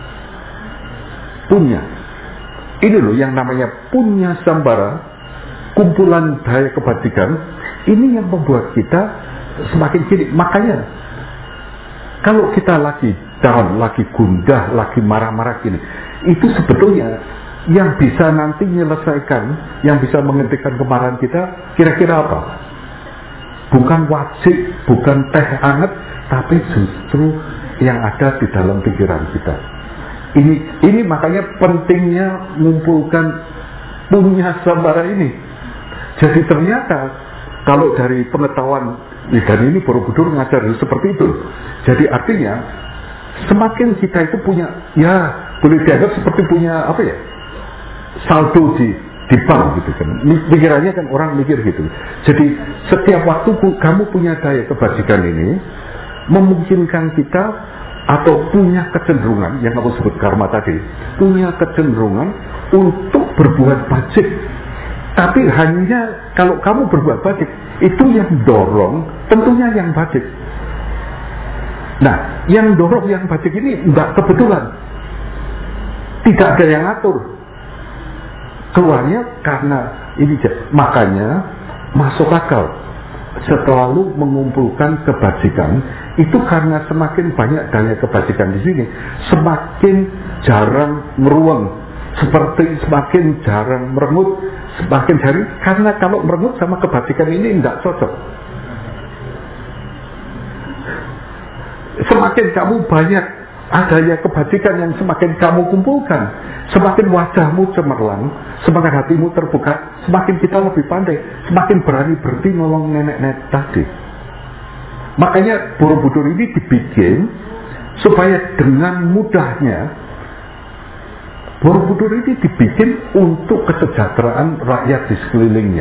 Punya. Ini loh yang namanya punya sambara, kumpulan daya kebajikan. Ini yang membuat kita semakin kiri. Makanya Kalau kita lagi down, lagi gundah, lagi marah-marah gini, itu sebetulnya yang bisa nanti menyelesaikan, yang bisa menghentikan kemarahan kita, kira-kira apa? Bukan wajib, bukan teh hangat, tapi justru yang ada di dalam pikiran kita. Ini, ini makanya pentingnya mengumpulkan punya sambara ini. Jadi ternyata kalau dari pengetahuan, dan ini Borobudur ngajar seperti itu. Jadi artinya semakin kita itu punya, ya boleh dianggap seperti punya apa ya, saldo di di bank gitu kan. Pikirannya kan orang mikir gitu. Jadi setiap waktu kamu punya daya kebajikan ini memungkinkan kita atau punya kecenderungan yang aku sebut karma tadi, punya kecenderungan untuk berbuat bajik. Tapi hanya kalau kamu berbuat bajik, itu yang dorong tentunya yang bajik. Nah, yang dorong yang bajik ini enggak kebetulan, tidak ada yang atur. Keluarnya karena ini, makanya masuk akal selalu mengumpulkan kebajikan itu karena semakin banyak daya kebajikan di sini, semakin jarang meruang, seperti semakin jarang merengut, semakin jarang, karena kalau merengut sama kebajikan ini tidak cocok. Semakin kamu banyak adanya kebajikan yang semakin kamu kumpulkan, semakin wajahmu cemerlang, semakin hatimu terbuka, semakin kita lebih pandai, semakin berani berhenti nolong nenek-nenek tadi. Makanya Borobudur ini dibikin supaya dengan mudahnya, Borobudur ini dibikin untuk kesejahteraan rakyat di sekelilingnya,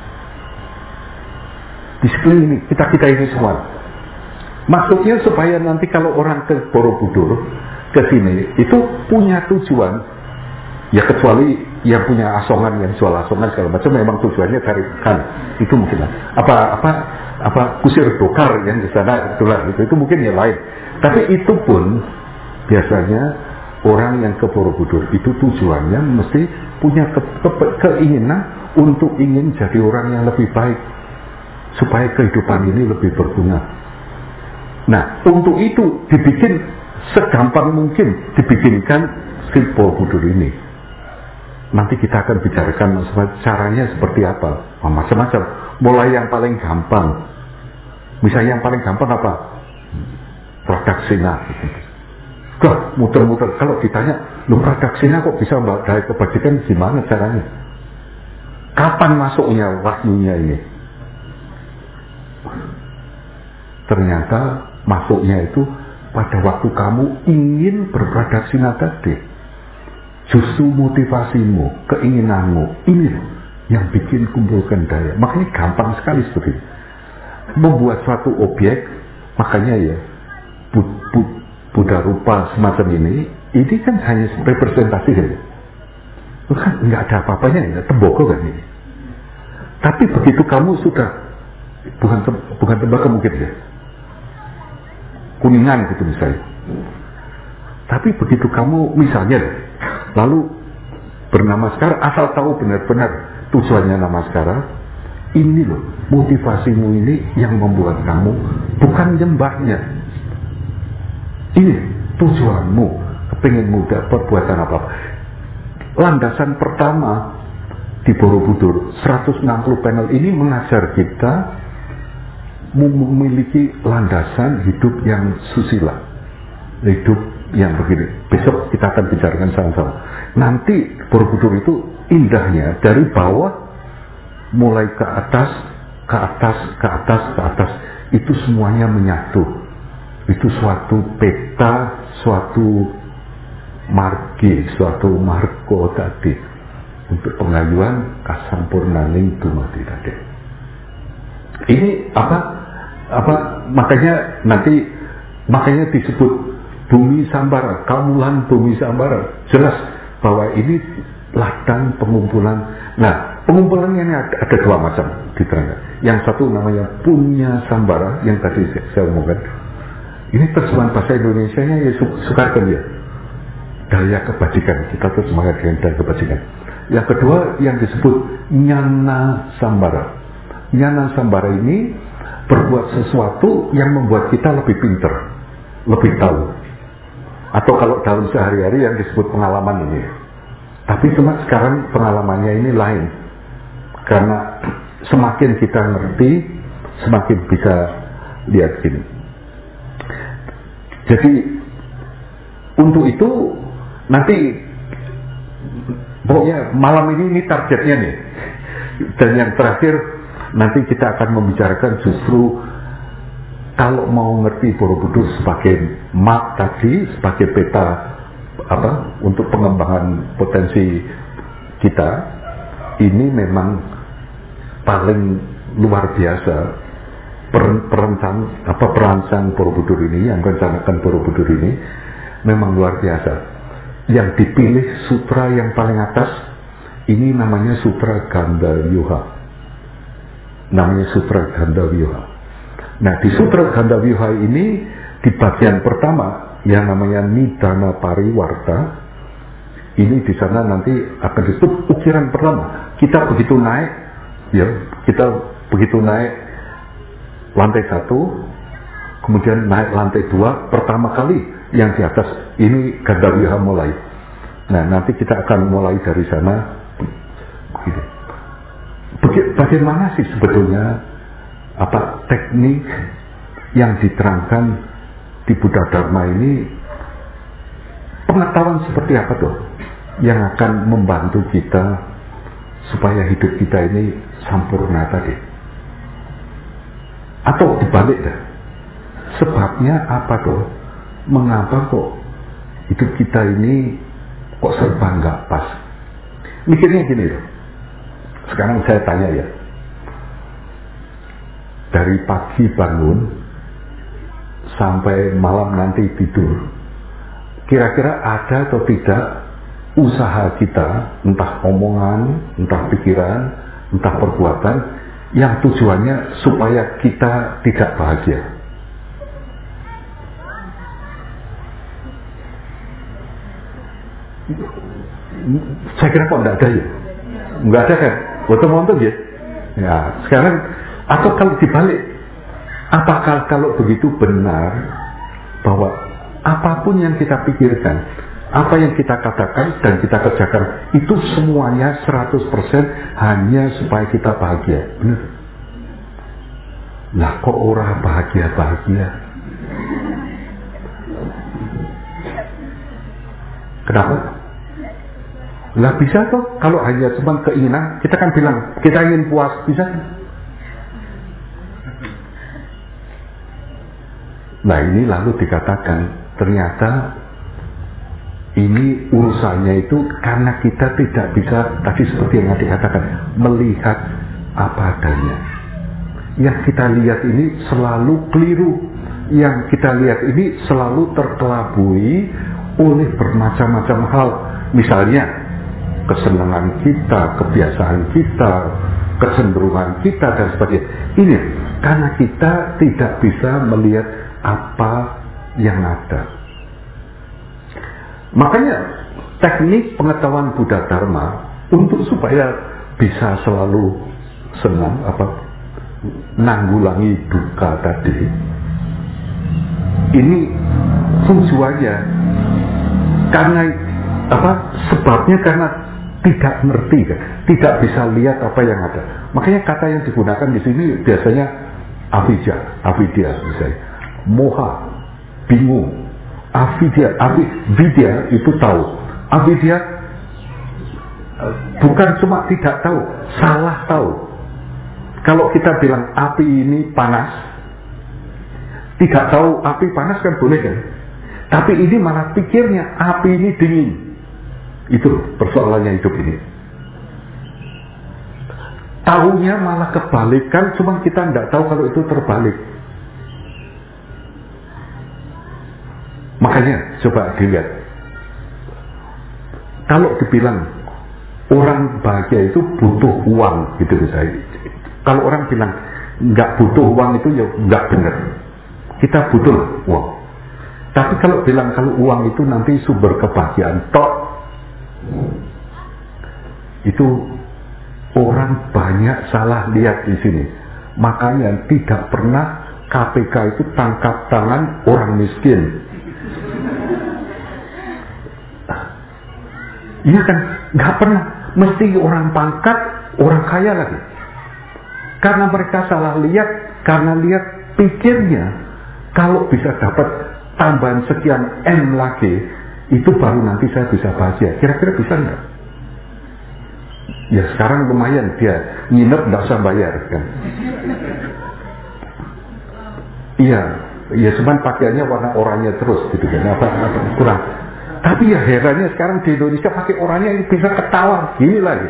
di sekeliling kita-kita ini semua. Maksudnya supaya nanti kalau orang ke Borobudur ke sini itu punya tujuan, ya kecuali yang punya asongan, yang jual asongan segala macam, memang tujuannya cari ikan, itu mungkin lah. Apa apa apa kusir dokar yang di sana itulah itu itu mungkin yang lain. Tapi itu pun biasanya orang yang ke Borobudur itu tujuannya mesti punya ke, ke, keinginan untuk ingin jadi orang yang lebih baik supaya kehidupan ini lebih berguna. Nah, untuk itu dibikin segampang mungkin dibikinkan si Borobudur ini. Nanti kita akan bicarakan caranya seperti apa, macam-macam. Mulai yang paling gampang, misalnya yang paling gampang apa? Pradaksina. Kok muter-muter. Kalau ditanya, lu pradaksina kok bisa mbak dari kebajikan, gimana caranya? Kapan masuknya wahyunya ini? Ternyata masuknya itu pada waktu kamu ingin berpradaksina tadi. Justru motivasimu, keinginanmu, ini yang bikin kumpulkan daya. Makanya gampang sekali seperti ini. Membuat suatu objek, makanya ya bud, bud, Buddha rupa semacam ini, ini kan hanya representasi kan. Kan nggak ada apa-apanya, ya, tembaga kan ini. Tapi begitu kamu sudah, bukan bukan tembaga mungkin ya, kuningan gitu misalnya. Tapi begitu kamu misalnya, lalu bernamaskara, asal tahu benar-benar tujuannya namaskara, ini loh motivasimu ini yang membuat kamu, bukan nyembahnya. Ini tujuanmu, kepingin mudah perbuatan apa-apa. Landasan pertama di Borobudur seratus enam puluh panel ini mengajar kita memiliki landasan hidup yang susila, hidup yang begini. Besok kita akan bicarakan sama-sama. Nanti Borobudur itu indahnya dari bawah mulai ke atas, ke atas, ke atas, ke atas, itu semuanya menyatu. Itu suatu peta, suatu margi, suatu margo tadi untuk pengayuan kasampurnaning dumadi tadi. Ini apa? Apa? Makanya nanti makanya disebut bumi sambara, kamulan bumi sambara. Jelas bahwa ini ladang pengumpulan. Nah, pengumpulannya ini ada, ada dua macam diterangkan. Yang satu namanya punya sambara, yang tadi saya omongkan. Ini terjemahan bahasa Indonesianya ya Soekarno ya. Daya kebajikan, kita terjemahkan dengan daya kebajikan. Yang kedua yang disebut nyana sambara. Nyana sambara ini berbuat sesuatu yang membuat kita lebih pintar. lebih tahu. Atau kalau dalam sehari-hari yang disebut pengalaman ini. Tapi cuma sekarang pengalamannya ini lain. Karena semakin kita ngerti, semakin bisa lihat gini. Jadi untuk itu nanti pokoknya malam ini ini targetnya nih. Dan yang terakhir nanti kita akan membicarakan justru kalau mau ngerti Borobudur sebagai map tadi, sebagai peta apa untuk pengembangan potensi kita, ini memang paling luar biasa perencana apa perancang Borobudur ini, yang rencanakan Borobudur ini memang luar biasa. Yang dipilih sutra yang paling atas ini namanya Sutra Gandhavyuha. Namanya Sutra Gandhavyuha. Nah, di Sutra Gandhavyuha ini di bagian pertama yang namanya Nidana Pariwarta, ini di sana nanti akan disebut ukiran pertama. Kita begitu naik, ya, kita begitu naik lantai satu, kemudian naik lantai dua, pertama kali yang di atas ini Gandhavyuha mulai. Nah, nanti kita akan mulai dari sana. Begitu. Bagaimana sih sebetulnya apa teknik yang diterangkan di Buddha Dharma ini, pengetahuan seperti apa tuh yang akan membantu kita supaya hidup kita ini sempurna tadi? Atau dibalik dah, sebabnya apa tuh, mengapa kok hidup kita ini kok serba nggak pas? Mikirnya gini loh, sekarang saya tanya ya, dari pagi bangun sampai malam nanti tidur, kira-kira ada atau tidak usaha kita, entah omongan, entah pikiran, entah perbuatan, yang tujuannya supaya kita tidak bahagia? Saya kira kok enggak ada ya? Enggak ada kan? Betul-betul ya? Ya, sekarang atau kalau dibalik, apakah kalau begitu benar bahwa apapun yang kita pikirkan, apa yang kita katakan dan kita kerjakan, itu semuanya seratus persen hanya supaya kita bahagia? Benar? Lah kok orang bahagia-bahagia? Kenapa? Lah bisa kok, kalau hanya cuma keinginan, kita kan bilang kita ingin puas, bisa? Nah, ini lalu dikatakan ternyata ini urusannya itu karena kita tidak bisa, tadi seperti yang dikatakan, melihat apa adanya. Yang kita lihat ini selalu keliru, yang kita lihat ini selalu terkelabui oleh bermacam-macam hal. Misalnya kesenangan kita, kebiasaan kita, kecenderungan kita dan sebagainya. Ini karena kita tidak bisa melihat apa yang ada. Makanya teknik pengetahuan Buddha Dharma untuk supaya bisa selalu senang, apa, nanggulangi duka tadi, ini tujuannya karena apa? Sebabnya karena tidak ngerti, kan? Tidak bisa lihat apa yang ada. Makanya kata yang digunakan di sini biasanya avidya, avidya misalnya, moha, bingung, avidya, avidya itu tahu, avidya bukan cuma tidak tahu, salah tahu. Kalau kita bilang api ini panas, tidak tahu api panas kan boleh kan? Tapi ini malah pikirnya api ini dingin. Itu persoalannya hidup ini. Tahunya malah kebalikan, cuma kita tidak tahu kalau itu terbalik. Makanya coba dilihat, kalau dibilang orang bahagia itu butuh uang, gitu misalnya. Kalau orang bilang nggak butuh uang itu ya nggak benar. Kita butuh uang. Tapi kalau bilang kalau uang itu nanti sumber kebahagiaan, tok, itu orang banyak salah lihat di sini. Makanya tidak pernah K P K itu tangkap tangan orang miskin. Iya kan, nggak pernah mesti orang pangkat, orang kaya lagi. Karena mereka salah lihat, karena lihat pikirnya kalau bisa dapat tambahan sekian M lagi, itu baru nanti saya bisa bahagia. Kira-kira bisa nggak? Ya sekarang lumayan dia nginep nggak usah bayar kan. Iya, ya cuman pakaiannya warna oranye terus gitu kan, apa, apa kurang. Tapi ya herannya sekarang di Indonesia pakai oranye yang bisa ketawa gini lagi.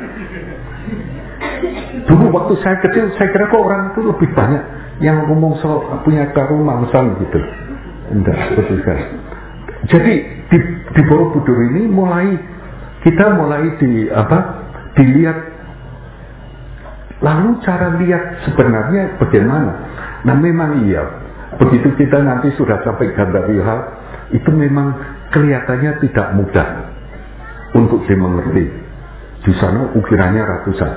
Dulu waktu saya kecil saya kira kok orang itu lebih banyak yang ngomong soal punya karumangsan gitu. Enggak, betul sekali. Jadi di, di Borobudur ini mulai kita mulai di apa? Dilihat, lalu cara lihat sebenarnya bagaimana. Nah memang iya, begitu kita nanti sudah sampai Gandariha, itu memang kelihatannya tidak mudah untuk dimengerti. Di sana ukirannya ratusan,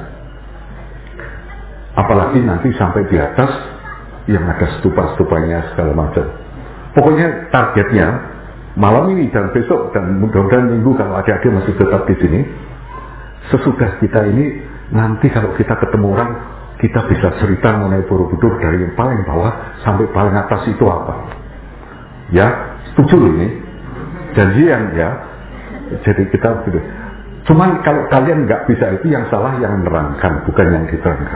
apalagi nanti sampai di atas yang ada stupa-stupanya segala macam. Pokoknya targetnya malam ini dan besok dan mudah-mudahan minggu kalau adik-adik masih tetap di sini. Sesudah kita ini, nanti kalau kita ketemu orang, kita bisa cerita mengenai Borobudur dari yang paling bawah sampai paling atas itu apa. Ya, setuju ini? Janjian ya. Jadi kita gitu. Cuman kalau kalian nggak bisa itu, yang salah yang menerangkan, bukan yang diterangkan.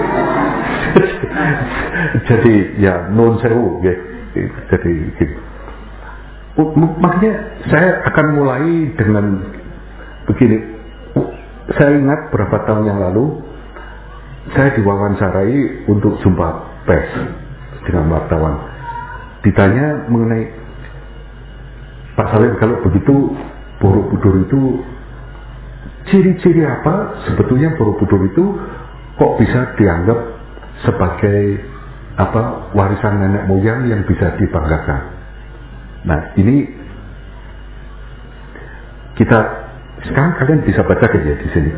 Jadi ya non sewu ya. Jadi gitu. Makanya saya akan mulai dengan begini. Saya ingat beberapa tahun yang lalu saya diwawancarai untuk jumpa pers dengan wartawan. Ditanya mengenai, Pak Salim, kalau begitu Borobudur itu ciri-ciri apa sebetulnya Borobudur itu kok bisa dianggap sebagai apa warisan nenek moyang yang bisa dibanggakan. Nah ini kita sekarang kalian bisa baca aja di sini.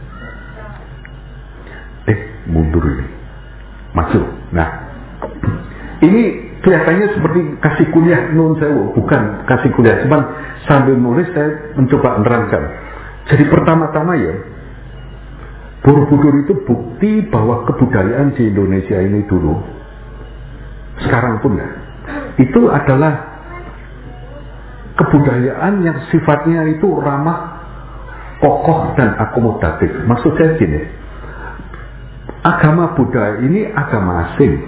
Eh, mundur ini, masuk. Nah, ini kelihatannya seperti kasih kuliah nun sewu, bukan kasih kuliah. Cuman sambil nulis saya mencoba menerangkan. Jadi pertama-tama ya, Borobudur itu bukti bahwa kebudayaan di Indonesia ini dulu, sekarang pun ya, itu adalah kebudayaan yang sifatnya itu ramah, kokoh dan akomodatif. Maksud saya gini, agama Buddha ini agama asing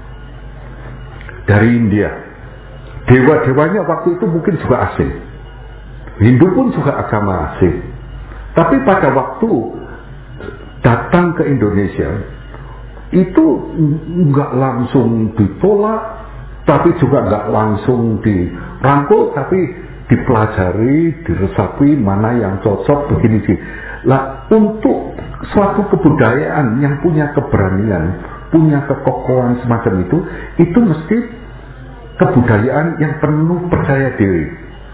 dari India. Dewa-dewanya waktu itu mungkin juga asing. Hindu pun juga agama asing. Tapi pada waktu datang ke Indonesia, itu nggak langsung ditolak, tapi juga nggak langsung dirangkul, tapi dipelajari, diresapi mana yang cocok begini sih. Lah untuk suatu kebudayaan yang punya keberanian, punya kekokohan semacam itu, itu mesti kebudayaan yang penuh percaya diri,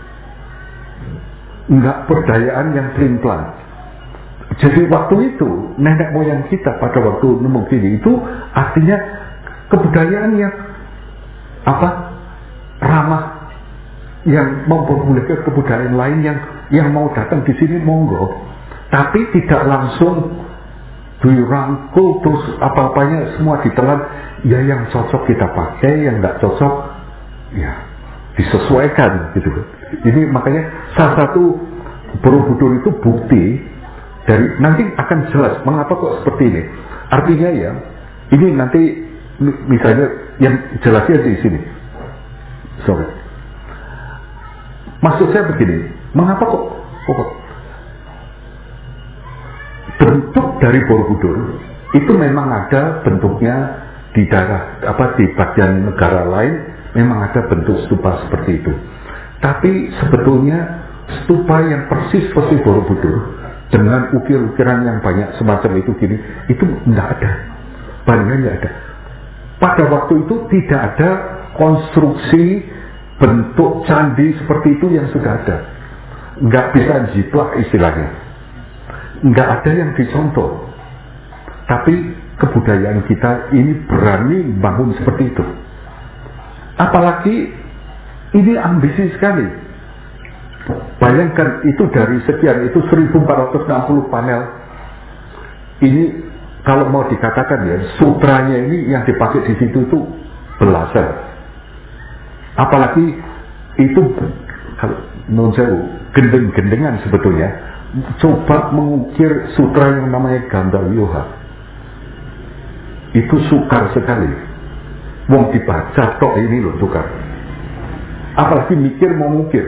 enggak berdayaan yang pelin-pelan. Jadi waktu itu nenek moyang kita pada waktu nemu gini itu artinya kebudayaan yang apa ramah, yang memperbolehkan kebudayaan lain yang yang mau datang di sini monggo, tapi tidak langsung dirangkul terus apa-apanya semua ditelan. Ya yang cocok kita pakai, yang nggak cocok ya disesuaikan gitu. Ini makanya salah satu Borobudur itu bukti dari, nanti akan jelas mengapa kok seperti ini. Artinya ya ini nanti misalnya yang jelasnya di sini. Sorry. Maksud saya begini, mengapa kok, kok bentuk dari Borobudur itu memang ada bentuknya di daerah apa di bagian negara lain memang ada bentuk stupa seperti itu. Tapi sebetulnya stupa yang persis seperti Borobudur dengan ukir-ukiran yang banyak semacam itu gini, itu tidak ada, bandingan tidak ada. Pada waktu itu tidak ada konstruksi bentuk candi seperti itu yang sudah ada. Nggak bisa jiplak istilahnya. Nggak ada yang dicontoh. Tapi kebudayaan kita ini berani bangun seperti itu. Apalagi ini ambisi sekali. Bayangkan itu dari sekian, itu seribu empat ratus enam puluh panel. Ini kalau mau dikatakan ya, sutranya ini yang dipakai di situ itu belasan. Apalagi itu kalau non sewu gendeng-gendengan sebetulnya. Coba mengukir sutra yang namanya Gandharva. Itu sukar sekali. Wong dibaca tok ini loh sukar. Apalagi mikir mau ngukir.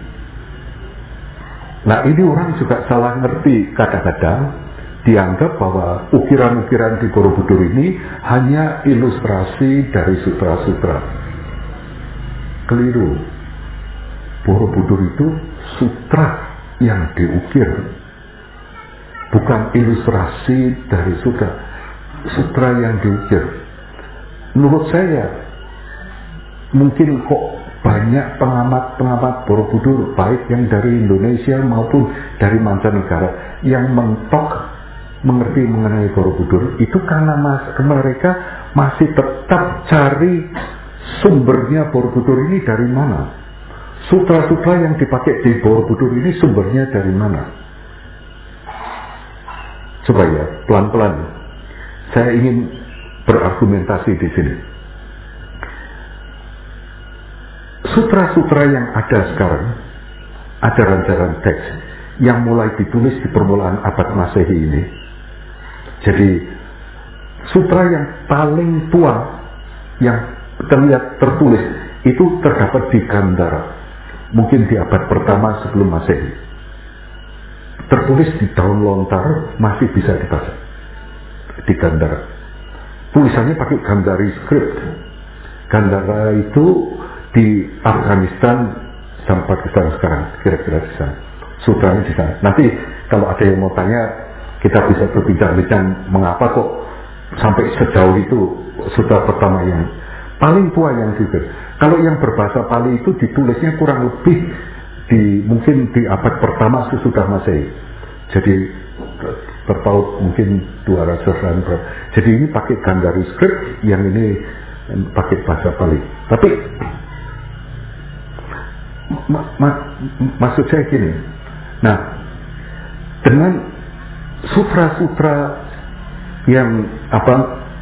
Nah ini orang juga salah ngerti, kadang-kadang dianggap bahwa ukiran-ukiran di Borobudur ini hanya ilustrasi dari sutra-sutra. Keliru. Borobudur itu sutra yang diukir, bukan ilustrasi dari sutra. Sutra yang diukir. Menurut saya mungkin kok banyak pengamat-pengamat Borobudur, baik yang dari Indonesia maupun dari mancanegara, yang mentok mengerti mengenai Borobudur, itu karena mas, mereka masih tetap cari sumbernya Borobudur ini dari mana. Sutra-sutra yang dipakai di Borobudur ini sumbernya dari mana. Coba ya, pelan-pelan saya ingin berargumentasi di sini. Sutra-sutra yang ada sekarang, ajaran-ajaran teks yang mulai ditulis di permulaan abad Masehi ini. Jadi sutra yang paling tua yang terlihat tertulis itu terdapat di Gandhara, mungkin di abad pertama sebelum Masehi. Tertulis di daun lontar, masih bisa dibaca di Gandhara. Tulisannya pakai Gandhari script. Gandhara itu di Afghanistan sama Pakistan sekarang, kira-kira di sana. Sutranya di sana. Nanti kalau ada yang mau tanya, kita bisa berbincang-bincang mengapa kok sampai sejauh itu sutra pertama yang paling tua yang juga. Kalau yang berbahasa Pali itu ditulisnya kurang lebih di mungkin di abad pertama sesudah Masehi. Jadi terpaut mungkin dua ratus-an. Jadi ini pakai Gandhari script, yang ini pakai bahasa Pali. Tapi ma ma maksud saya gini. Nah, dengan sutra-sutra yang apa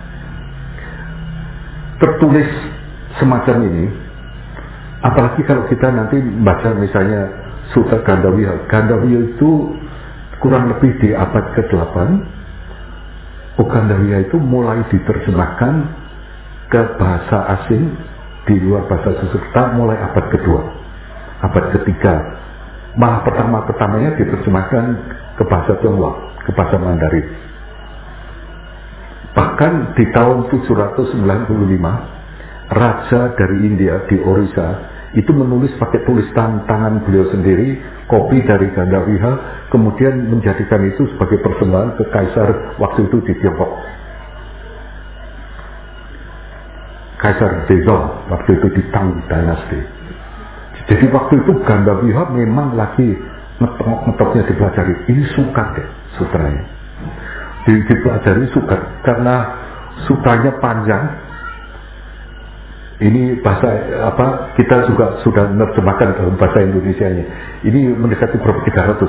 tertulis semacam ini, apalagi kalau kita nanti baca misalnya sutra Gandharva. Gandharva itu kurang lebih di abad ke delapan. Gandharva itu mulai diterjemahkan ke bahasa asing di luar bahasa Sanskerta mulai abad kedua, abad ketiga. Malah pertama-pertamanya diterjemahkan ke bahasa Tionghoa, ke bahasa Mandarin. Bahkan di tahun tujuh ratus sembilan puluh lima, raja dari India di Orissa itu menulis pakai tulis tangan beliau sendiri kopi dari Gandharva, kemudian menjadikan itu sebagai persembahan ke kaisar waktu itu di Tiongkok, Kaisar Dezong waktu itu di Tang Dynasty. Jadi waktu itu Gandharva memang lagi ngetop-ngetopnya dipelajari. Ini sukat ya sutranya, dipelajari sukat karena sutranya panjang. Ini bahasa apa, kita juga sudah menerjemahkan dalam bahasa Indonesianya. Ini mendekati berapa, tiga ratus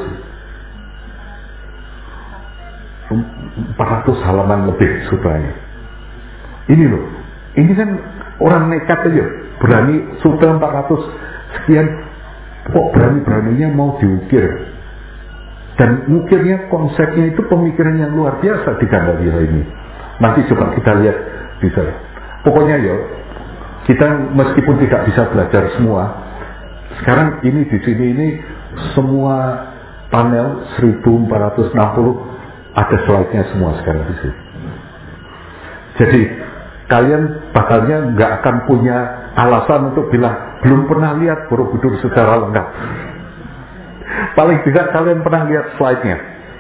empat ratus halaman lebih sutranya. Ini loh, ini kan orang nekat aja berani sutra empat ratus sekian, kok berani-beraninya mau diukir. Dan ukirnya, konsepnya itu pemikiran yang luar biasa di Gandharva ini. Nanti coba kita lihat di sana. Pokoknya ya, kita meskipun tidak bisa belajar semua, sekarang ini di sini ini semua panel seribu empat ratus enam puluh ada slide-nya semua sekarang di sini. Jadi kalian bakalnya nggak akan punya alasan untuk bilang belum pernah lihat Borobudur secara lengkap. Paling tidak kalian pernah lihat slide-nya.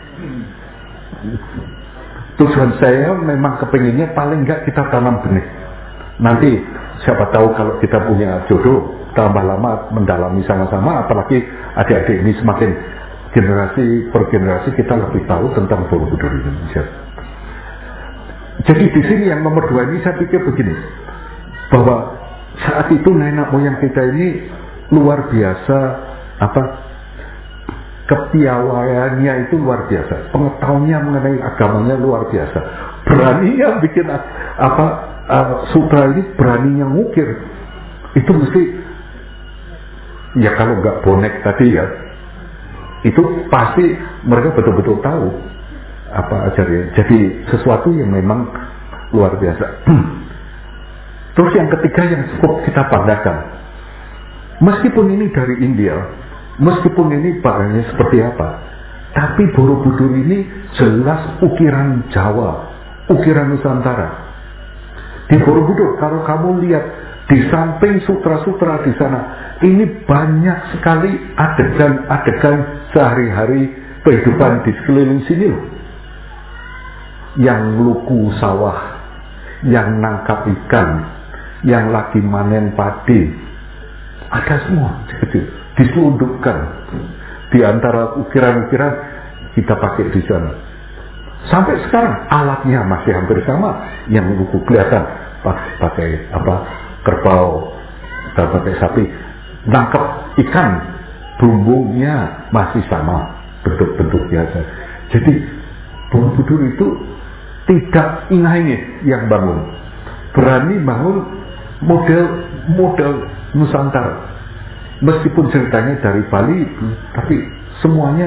Tujuan saya memang kepinginnya paling nggak kita tanam benih. Nanti siapa tahu kalau kita punya jodoh, tambah lama mendalami sama-sama, apalagi adik-adik ini semakin generasi per generasi kita lebih tahu tentang Borobudur Indonesia. Jadi di sini yang nomor dua ini saya pikir begini, bahwa saat itu nenek moyang kita ini luar biasa, apa, kepiawaiannya itu luar biasa, pengetahuannya mengenai agamanya luar biasa, beraninya bikin apa uh, sutra ini, beraninya ngukir. Itu mesti, ya kalau nggak bonek tadi ya, itu pasti mereka betul-betul tahu apa ajarnya. Jadi sesuatu yang memang luar biasa. Terus yang ketiga yang cukup kita banggakan, meskipun ini dari India, meskipun ini barangnya seperti apa, tapi Borobudur ini jelas ukiran Jawa, ukiran Nusantara. Di Borobudur kalau kamu lihat di samping sutra-sutra di sana, ini banyak sekali adegan-adegan sehari-hari kehidupan di sekeliling sini loh. Yang luku sawah, yang nangkap ikan, yang lagi manen padi, ada semua gitu, diselundupkan di antara ukiran-ukiran kita pakai di sana. Sampai sekarang alatnya masih hampir sama, yang luku kelihatan pakai apa, kerbau dan pakai sapi, nangkap ikan, bumbungnya masih sama, bentuk-bentuknya. Jadi Borobudur itu tidak ingah-ingih yang bangun, berani bangun model-model Nusantara. Meskipun ceritanya dari Bali, tapi semuanya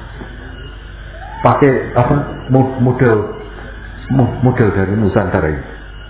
pakai apa, model model dari Nusantara ini.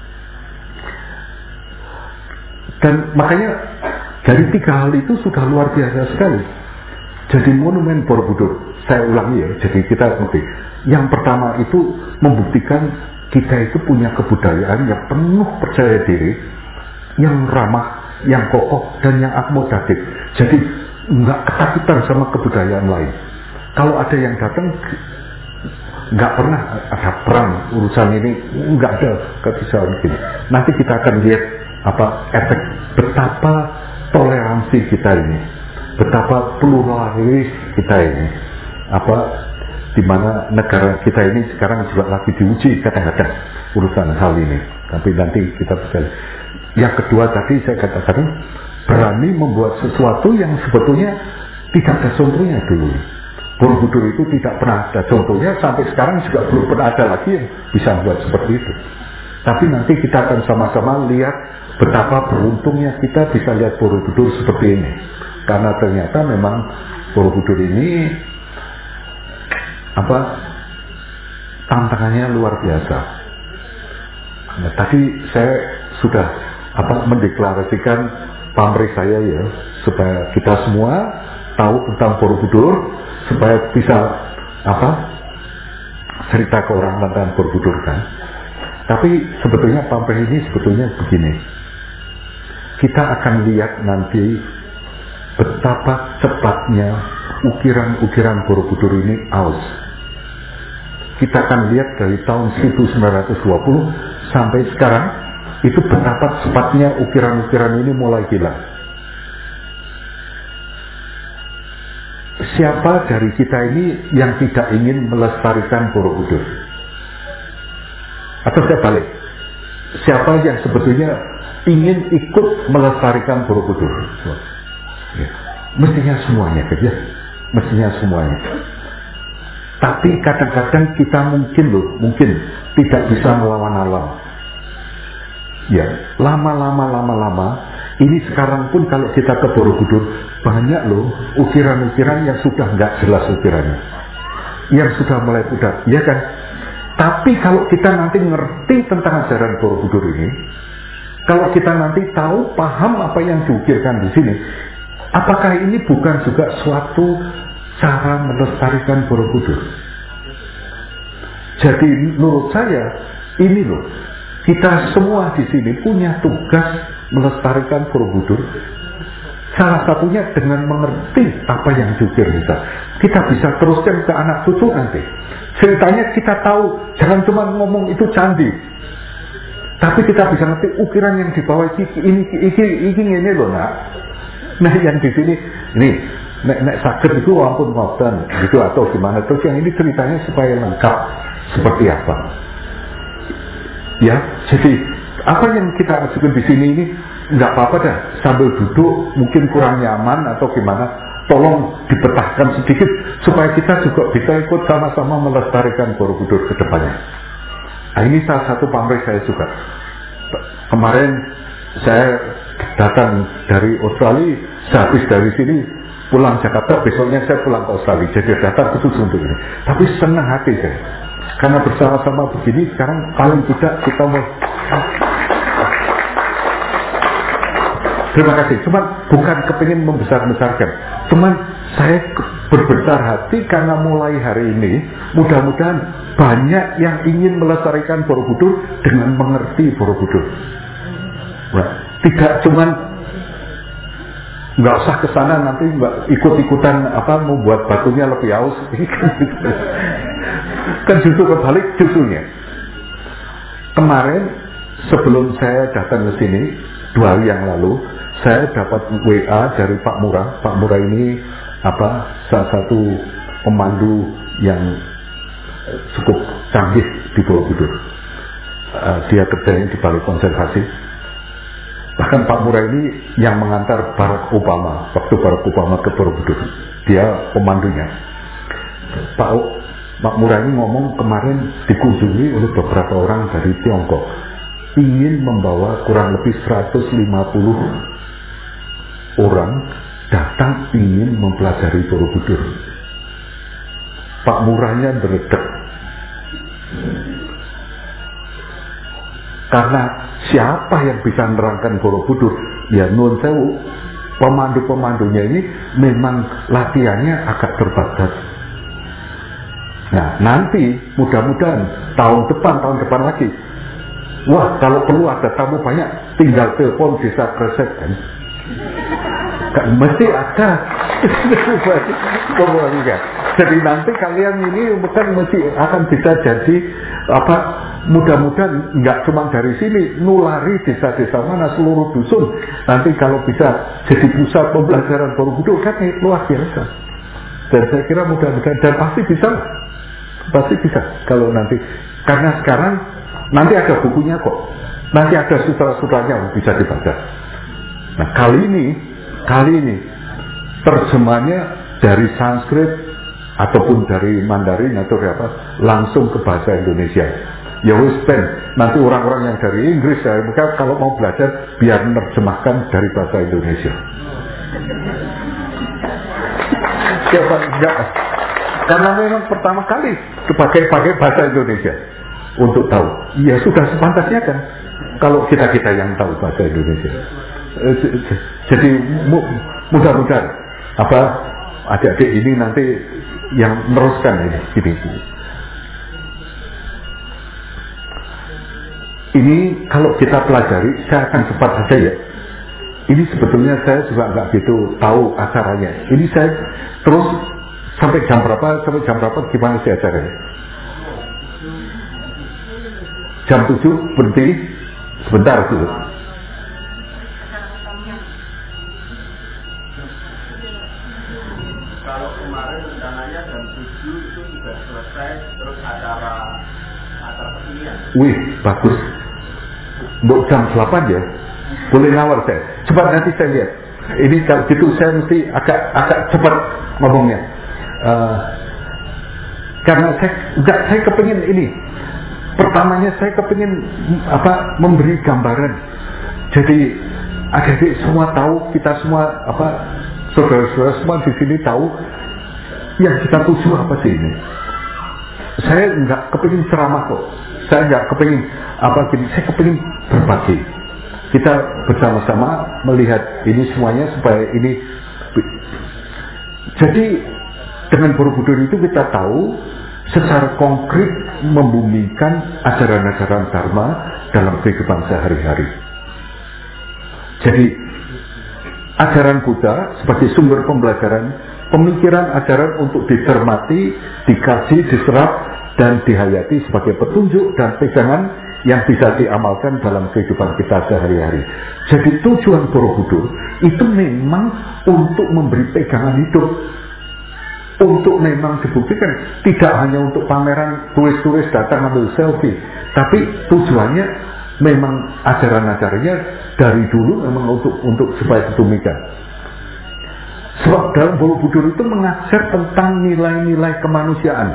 Dan makanya dari tiga hal itu sudah luar biasa sekali. Jadi monumen Borobudur, saya ulangi ya, jadi kita ngerti. Yang pertama itu membuktikan kita itu punya kebudayaan yang penuh percaya diri, yang ramah, yang kokoh, dan yang akomodatif. Jadi nggak ketakutan sama kebudayaan lain. Kalau ada yang datang, nggak pernah ada perang urusan ini, nggak ada kepisauan gini. Nanti kita akan lihat apa efek betapa toleransi kita ini, betapa pluralis kita ini, apa di mana negara kita ini sekarang juga lagi diuji kadang-kadang urusan hal ini. Tapi nanti kita bisa. Yang kedua tadi saya katakan berani membuat sesuatu yang sebetulnya tidak ada contohnya dulu. Borobudur itu tidak pernah ada contohnya, sampai sekarang juga belum pernah ada lagi yang bisa membuat seperti itu. Tapi nanti kita akan sama-sama lihat betapa beruntungnya kita bisa lihat Borobudur seperti ini. Karena ternyata memang Borobudur ini apa, tantangannya luar biasa. Nah, tadi saya sudah apa mendeklarasikan pamrih saya ya, supaya kita semua tahu tentang Borobudur, supaya bisa apa cerita ke orang tentang Borobudur kan. Tapi sebetulnya pamrih ini sebetulnya begini, kita akan lihat nanti betapa cepatnya ukiran-ukiran Borobudur ini aus. Kita akan lihat dari tahun seribu sembilan ratus dua puluh sampai sekarang, itu betapa cepatnya ukiran-ukiran ini mulai hilang. Siapa dari kita ini yang tidak ingin melestarikan Borobudur? Atau saya balik, siapa yang sebetulnya ingin ikut melestarikan Borobudur? Ya, mestinya semuanya kerja, mestinya semuanya. Tapi kadang-kadang kita mungkin loh, mungkin tidak bisa melawan alam. Ya, lama-lama, lama-lama, ini sekarang pun kalau kita ke Borobudur, banyak loh ukiran-ukiran yang sudah nggak jelas ukirannya, yang sudah mulai pudar, ya kan? Tapi kalau kita nanti ngerti tentang ajaran Borobudur ini, kalau kita nanti tahu, paham apa yang diukirkan di sini, apakah ini bukan juga suatu cara melestarikan Borobudur? Jadi menurut saya ini loh, kita semua di sini punya tugas melestarikan Borobudur. Salah satunya dengan mengerti apa yang diukir kita. Kita bisa teruskan ke anak cucu nanti. Ceritanya kita tahu, jangan cuma ngomong itu candi, tapi kita bisa ngerti ukiran yang di bawah ini, ini, ini, ini, ini loh nak. Nah yang di sini, ini nek nek sakit itu ampun ngoten gitu atau gimana, terus yang ini ceritanya supaya lengkap seperti apa. Ya, jadi apa yang kita ajukan di sini ini nggak apa-apa dah, sambil duduk mungkin kurang nyaman atau gimana, tolong dipetahkan sedikit supaya kita juga bisa ikut sama-sama melestarikan Borobudur ke depannya. Nah, ini salah satu pamrih saya juga. Kemarin saya datang dari Australia, sehabis dari sini pulang Jakarta, besoknya saya pulang ke Australia, jadi datang khusus untuk ini. Tapi senang hati saya, karena bersama-sama begini sekarang paling tidak kita mau. Terima kasih. Cuman bukan kepingin membesar-besarkan. Cuman saya berbesar hati karena mulai hari ini mudah-mudahan banyak yang ingin melestarikan Borobudur dengan mengerti Borobudur. Nah, tidak cuman nggak usah kesana nanti nggak ikut-ikutan apa membuat batunya lebih aus. Kan justru kebalik justrunya. Kemarin sebelum saya datang ke sini dua hari yang lalu, saya dapat W A dari Pak Murah. Pak Murah ini apa salah satu pemandu yang cukup canggih di Borobudur. Uh, dia kerjanya di Balai Konservasi. Bahkan Pak Murah ini yang mengantar Barack Obama waktu Barack Obama ke Borobudur. Dia pemandunya. Pak Pak Murah ini ngomong kemarin dikunjungi oleh beberapa orang dari Tiongkok, ingin membawa kurang lebih seratus lima puluh orang datang ingin mempelajari Borobudur. Pak Murahnya beredek karena siapa yang bisa menerangkan Borobudur? Ya nun sewu, pemandu-pemandunya ini memang latihannya agak terbatas. Nah nanti mudah-mudahan tahun depan tahun depan lagi, wah kalau perlu ada tamu banyak, tinggal telepon desa Kresek kan. Kan mesti ada. Jadi nanti kalian ini bukan mesti akan bisa jadi apa, mudah-mudahan nggak cuma dari sini, nulari desa-desa mana seluruh dusun. Nanti kalau bisa jadi pusat pembelajaran Borobudur kan eh, luar biasa. Dan saya kira mudah-mudahan dan pasti bisa, pasti bisa kalau nanti, karena sekarang nanti ada bukunya kok, nanti ada sutra-sutranya bisa dibaca. Nah kali ini, kali ini terjemahnya dari Sanskrit ataupun dari Mandarin atau apa langsung ke bahasa Indonesia. Ya wis ben, nanti orang-orang yang dari Inggris ya, mereka kalau mau belajar biar menerjemahkan dari bahasa Indonesia. Siapa enggak? Karena memang pertama kali pakai-pakai bahasa Indonesia untuk tahu. Ya sudah sepantasnya kan kalau kita-kita yang tahu bahasa Indonesia. Jadi mudah-mudahan apa adik-adik ini nanti yang meneruskan ini, ini, ini. Ini kalau kita pelajari, saya akan cepat saja ya. Ini sebetulnya saya juga nggak gitu tahu acaranya. Ini saya terus sampai jam berapa, sampai jam berapa gimana sih acaranya? Jam tujuh berhenti sebentar dulu. Kalau kemarin rencananya jam tujuh itu sudah selesai, terus acara acara kesenian. Wih, bagus. Untuk jam delapan ya, boleh ngawar saya. Cepat nanti saya lihat. Ini kalau gitu saya mesti agak agak cepat ngomongnya. Uh, karena saya enggak, saya kepingin ini. Pertamanya saya kepingin apa memberi gambaran. Jadi adik-adik semua tahu, kita semua apa saudara-saudara semua di sini tahu yang kita tuju apa sih ini. Saya enggak kepingin ceramah kok. Saya enggak kepingin apa gini, saya kepingin berbagi. Kita bersama-sama melihat ini semuanya supaya ini. Jadi dengan Borobudur itu kita tahu secara konkret membumikan ajaran-ajaran Dharma dalam kehidupan sehari-hari. Jadi ajaran Buddha sebagai sumber pembelajaran, pemikiran ajaran untuk dicermati, dikaji, diserap, dan dihayati sebagai petunjuk dan pegangan yang bisa diamalkan dalam kehidupan kita sehari-hari. Jadi tujuan Borobudur itu memang untuk memberi pegangan hidup, untuk memang dibuktikan, tidak hanya untuk pameran turis-turis datang ambil selfie, tapi tujuannya memang ajaran-ajarannya dari dulu memang untuk untuk supaya demikian. Sebab dalam Borobudur itu mengajar tentang nilai-nilai kemanusiaan.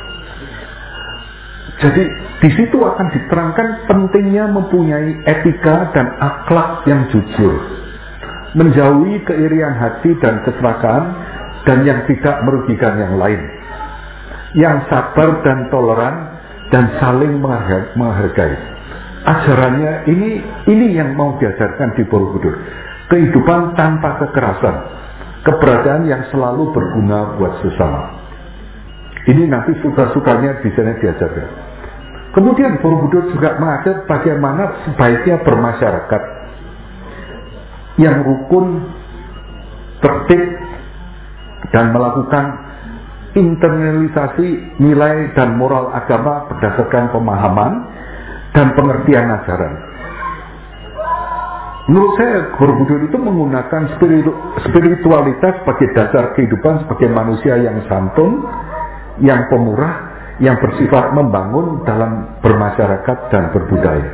Jadi di situ akan diterangkan pentingnya mempunyai etika dan akhlak yang jujur, menjauhi keirian hati dan keserakahan, dan yang tidak merugikan yang lain, yang sabar dan toleran dan saling menghargai. Ajarannya ini ini yang mau diajarkan di Borobudur. Kehidupan tanpa kekerasan, keberadaan yang selalu berguna buat sesama. Ini nanti suka-sukanya di sana diajarkan. Kemudian Borobudur juga mengajar bagaimana sebaiknya bermasyarakat yang rukun, tertib, dan melakukan internalisasi nilai dan moral agama berdasarkan pemahaman dan pengertian ajaran. Menurut saya Borobudur itu menggunakan spiritu, spiritualitas sebagai dasar kehidupan sebagai manusia yang santun, yang pemurah, yang bersifat membangun dalam bermasyarakat dan berbudaya.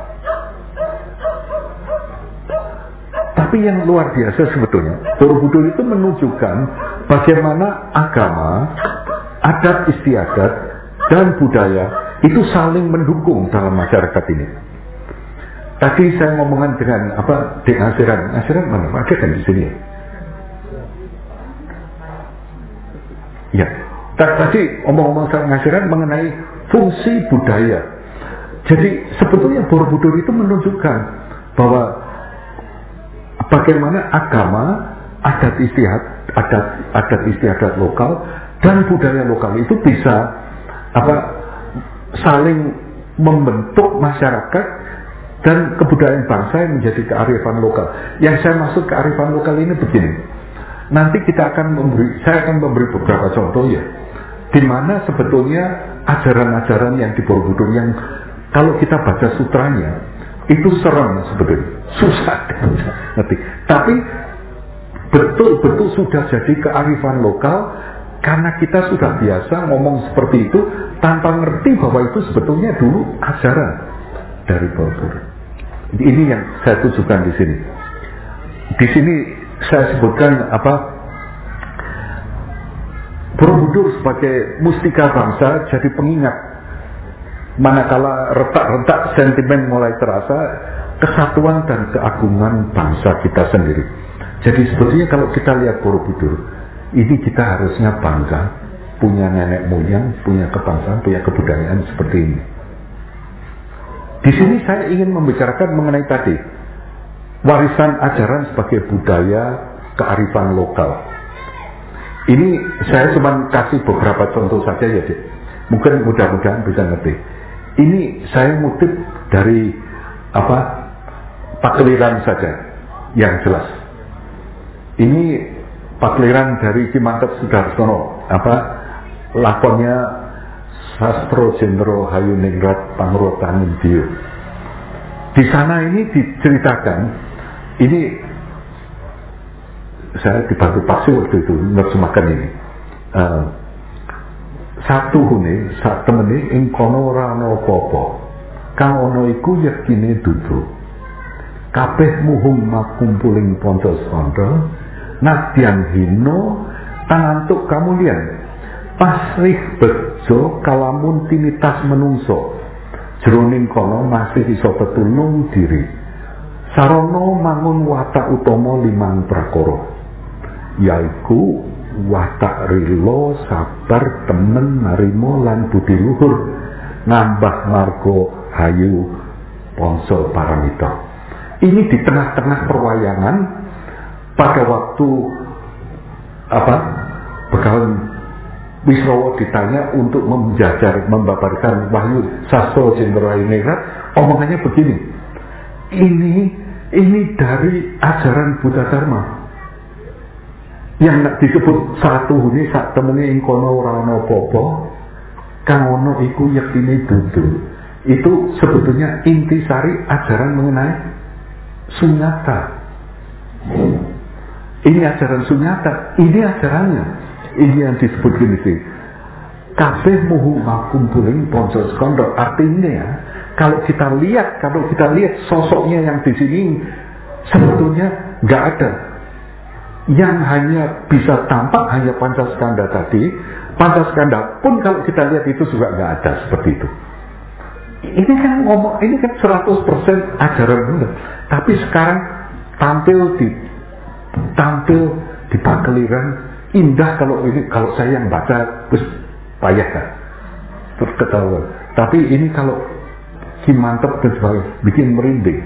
Tapi yang luar biasa sebetulnya, Borobudur itu menunjukkan bagaimana agama, adat istiadat, dan budaya itu saling mendukung dalam masyarakat ini. Tadi saya ngomongin dengan apa di Asiran, Asiran mana? Ada kan di sini? Ya. Tadi omong-omong sama Asiran mengenai fungsi budaya. Jadi sebetulnya Borobudur itu menunjukkan bahwa bagaimana agama, adat istiadat, adat, adat istiadat lokal dan budaya lokal itu bisa apa saling membentuk masyarakat dan kebudayaan bangsa yang menjadi kearifan lokal. Yang saya maksud kearifan lokal ini begini. Nanti kita akan memberi, saya akan memberi beberapa contoh ya, di mana sebetulnya ajaran-ajaran yang di Borobudur yang kalau kita baca sutranya itu serem sebetulnya, susah ngerti. Tapi betul-betul sudah jadi kearifan lokal karena kita sudah biasa ngomong seperti itu tanpa ngerti bahwa itu sebetulnya dulu ajaran dari Borobudur. Ini yang saya tujukan di sini. Di sini saya sebutkan apa? Borobudur sebagai mustika bangsa jadi pengingat manakala retak-retak sentimen mulai terasa kesatuan dan keagungan bangsa kita sendiri. Jadi sebetulnya kalau kita lihat Borobudur, ini kita harusnya bangga punya nenek moyang, punya kebangsaan, punya kebudayaan seperti ini. Di sini saya ingin membicarakan mengenai tadi warisan ajaran sebagai budaya kearifan lokal. Ini saya cuma kasih beberapa contoh saja ya, Dik. Mungkin mudah-mudahan bisa ngerti. Ini saya ngutip dari apa Pakliran saja yang jelas. Ini Pakliran dari Ki Mantep Sudarsono, apa lakonnya Sastro Jendro Hayuningrat Pangrotaning Dio. Di sana ini diceritakan, ini saya dibantu paksi waktu itu nerjemahkan ini. Uh, satu hune, sak temene ing kono ora ana apa-apa. Kang ana iku yektine dudu. Kabeh muhung makumpuling ponco sondro, nadyan hino tangantuk kamulian. Pasrih bejo kalamun tinitas menungso. Jroning kono masih iso tetulung diri. Sarana mangun watak utama limang prakara, yaiku watak rila, sabar, temen, narima lan budi luhur, ngambah marga hayu ponsel paramita. Ini di tengah-tengah perwayangan pada waktu apa Begawan Wisrawa ditanya untuk menjajar, membabarkan wahyu Sastro Jendro Hayuningrat, omongannya begini. Ini ini dari ajaran Buddha Dharma yang disebut satu huni sak temene ing kono ora ana apa-apa, kang ana iku yektine dudu. Itu sebetulnya intisari ajaran mengenai sunyata. Ini ajaran sunyata, ini ajarannya. Ini yang disebut gini sih. Kabeh muhu makumpuling ponco skondo, artinya kalau kita lihat, kalau kita lihat sosoknya yang di sini sebetulnya nggak ada. Yang hanya bisa tampak hanya Pancaskanda tadi. Pancaskanda pun kalau kita lihat itu juga nggak ada seperti itu. Ini kan ngomong, ini kan seratus persen ajaran Buddha. Tapi sekarang tampil di tampil di Pakeliran indah. Kalau ini kalau saya yang baca terus payah kan, terus ketahuan. Tapi ini kalau Kimantep dan sebagainya bikin merinding.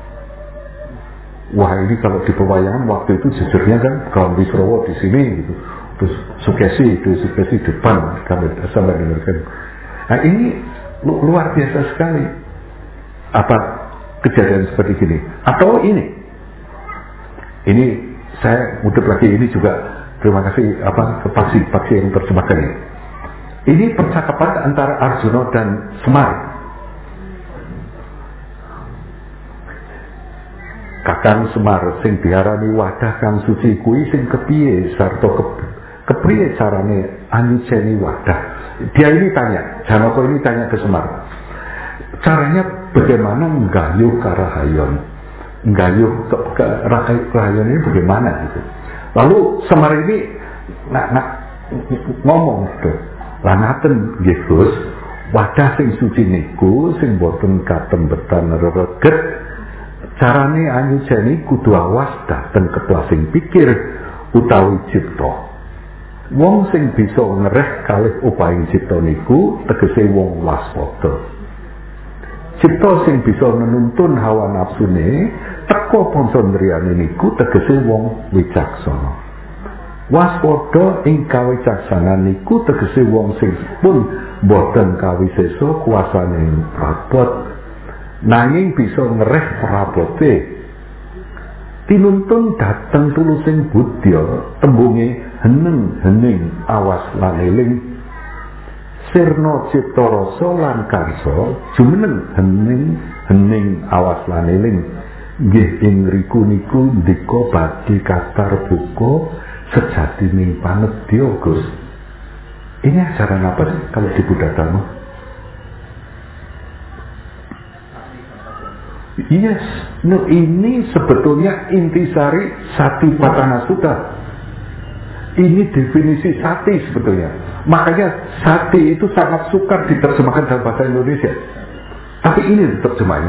Wah, ini kalau di pewayangan waktu itu jujurnya kan kalau Wisrowo di sini gitu, terus Sukesi itu Sukesi depan kami sampai dengarkan. Nah ini lu, luar biasa sekali apa kejadian seperti gini. Atau ini, ini saya ngutip lagi ini juga terima kasih apa ke Paksi Paksi yang terjemahkan ini. Ini percakapan antara Arjuna dan Semar. Kakang Semar sing diarani wadah kang suci kuwi sing kepiye sarta ke, kepriye carane anyuceni wadah. Dia ini tanya, Janaka ini tanya ke Semar. Caranya bagaimana nggayuh karahayon? Nggayuh ke, ke karahayon ini bagaimana gitu. Lalu Semar ini nak, nak ngomong gitu. Lah ngaten nggih Gus, wadah sing suci niku sing boten katembetan rereget. Carane anyuceni kudu awas dateng keplasing pikir utawi cipta. Wong sing bisa ngereh kalih upahing cipta niku tegese wong waspada. Cipta sing bisa menuntun hawa nafsune teka pancandriyane niku tegese wong wicaksana. Waspada ing kawicaksanan niku tegese wong sing pun boten kawisesa kuasane prabot. Nanging bisa ngereh prabote tinuntun dateng tulusing budya tembunge heneng hening awas lan eling sirna cipta rasa lan karsa jumeneng hening hening awas lan eling nggih ing riku niku ndika badhe katar buka sejatining panedya Gus. Ini ajaran apa sih kalau di Buddha Dhamma? Yes, no, ini sebetulnya intisari Satipatthana Sutta. Ini definisi sati sebetulnya. Makanya sati itu sangat sukar diterjemahkan dalam bahasa Indonesia. Tapi ini terjemahnya.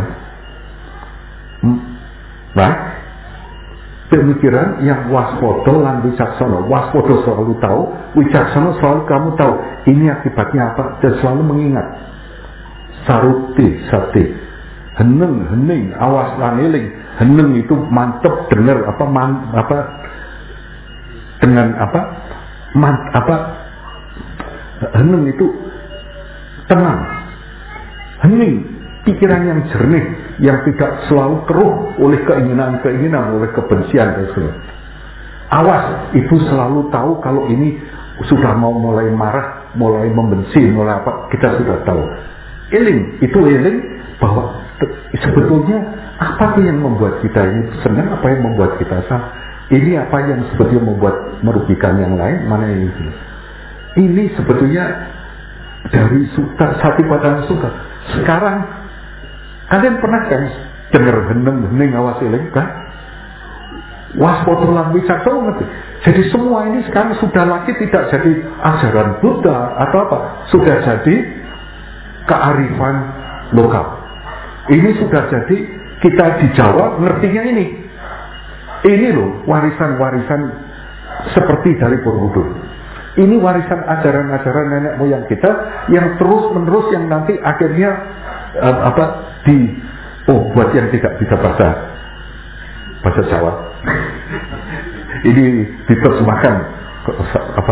Nah, pemikiran yang waspada lan wicaksana. Waspada selalu tahu, wicaksana selalu kamu tahu. Ini akibatnya apa dan selalu mengingat. Saruti sati. Heneng, hening, awas lan eling. Heneng itu mantep dengar apa man, apa dengan apa man, apa heneng itu tenang. Hening pikiran yang jernih yang tidak selalu keruh oleh keinginan-keinginan, oleh kebencian dan sebagainya. Awas itu selalu tahu kalau ini sudah mau mulai marah, mulai membenci, mulai apa kita sudah tahu. Eling itu eling bahwa sebetulnya apa yang membuat kita ini senang, apa yang membuat kita salah, ini apa yang sebetulnya membuat merugikan yang lain, mana yang ini. Ini sebetulnya dari Sutta Satipatthana Sutta. Sekarang kalian pernah kan dengar heneng hening awas eling kan? Waspada lan wicaksana ngerti. Jadi semua ini sekarang sudah lagi tidak jadi ajaran Buddha atau apa, sudah jadi kearifan lokal. Ini sudah jadi kita di Jawa ngertinya ini. Ini loh warisan-warisan seperti dari Borobudur. Ini warisan ajaran-ajaran nenek moyang kita yang terus menerus yang nanti akhirnya uh, apa di oh buat yang tidak bisa bahasa bahasa Jawa. Ini diterjemahkan apa?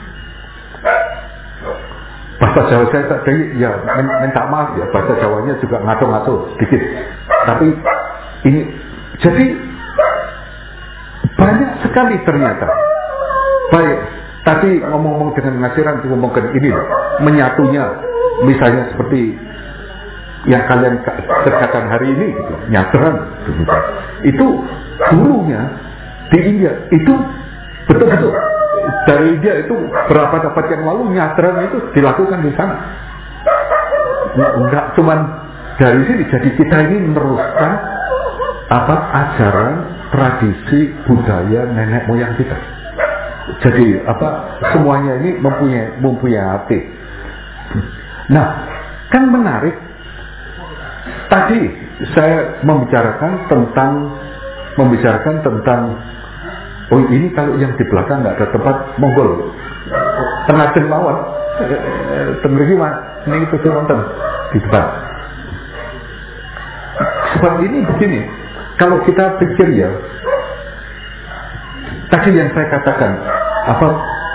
Bahasa Jawa saya tadi ya minta maaf ya, bahasa Jawanya juga ngaco-ngaco sedikit. Tapi ini jadi banyak sekali ternyata. Baik, tadi ngomong-ngomong dengan ngasiran ngomongkan ini loh, menyatunya misalnya seperti yang kalian kerjakan hari ini gitu, nyatuan itu dulunya di India itu betul-betul dari India itu berapa dapat yang lalu nyadran itu dilakukan di sana. Enggak cuman dari sini jadi kita ini meneruskan apa ajaran tradisi budaya nenek moyang kita. Jadi apa semuanya ini mempunyai mempunyai arti. Nah, kan menarik. Tadi saya membicarakan tentang membicarakan tentang oh ini kalau yang di belakang nggak ada tempat Mongol tengah lawan tengah gimana ini itu nonton di depan. Sebab ini begini, kalau kita pikir ya, tadi yang saya katakan apa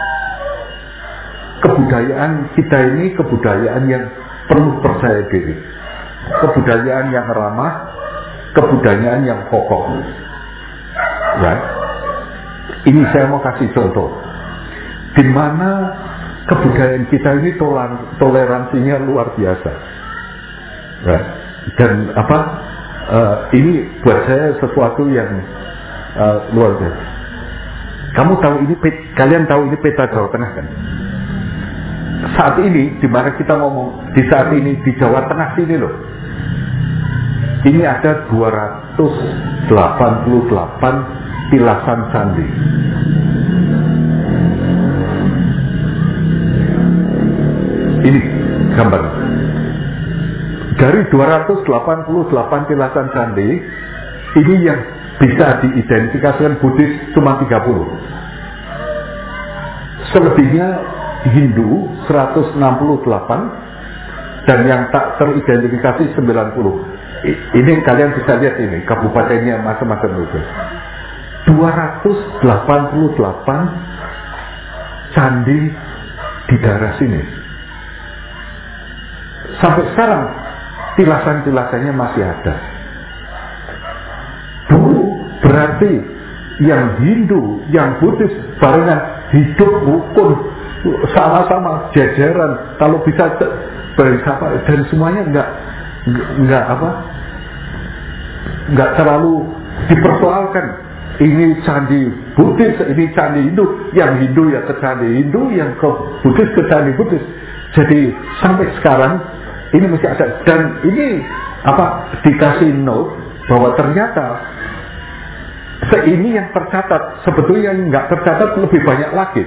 kebudayaan kita ini kebudayaan yang penuh percaya diri, kebudayaan yang ramah, kebudayaan yang kokoh. Ya, ini saya mau kasih contoh, di mana kebudayaan kita ini toler, toleransinya luar biasa. Ya, dan apa uh, ini buat saya sesuatu yang uh, luar biasa. Kamu tahu ini, kalian tahu ini peta Jawa Tengah kan? Saat ini, di mana kita ngomong, di saat ini di Jawa Tengah sini loh, ini ada dua ratus delapan puluh delapan tilasan candi. Ini gambar. Dari dua ratus delapan puluh delapan tilasan candi, ini yang bisa diidentifikasikan Buddhis cuma tiga puluh. Selebihnya Hindu seratus enam puluh delapan dan yang tak teridentifikasi sembilan puluh. Ini kalian bisa lihat ini kabupatennya macam-macam itu. dua ratus delapan puluh delapan candi di daerah sini. Sampai sekarang tilasan-tilasannya masih ada. Dulu berarti yang Hindu, yang Buddhis barengan hidup rukun sama-sama jajaran, kalau bisa bersama dan semuanya enggak enggak apa enggak terlalu dipersoalkan. Ini candi Buddhis, ini candi Hindu, yang Hindu ya ke candi Hindu, yang ke Buddhis ke candi Buddhis. Jadi sampai sekarang ini masih ada, dan ini apa dikasih note bahwa ternyata ini yang tercatat, sebetulnya yang nggak tercatat lebih banyak lagi,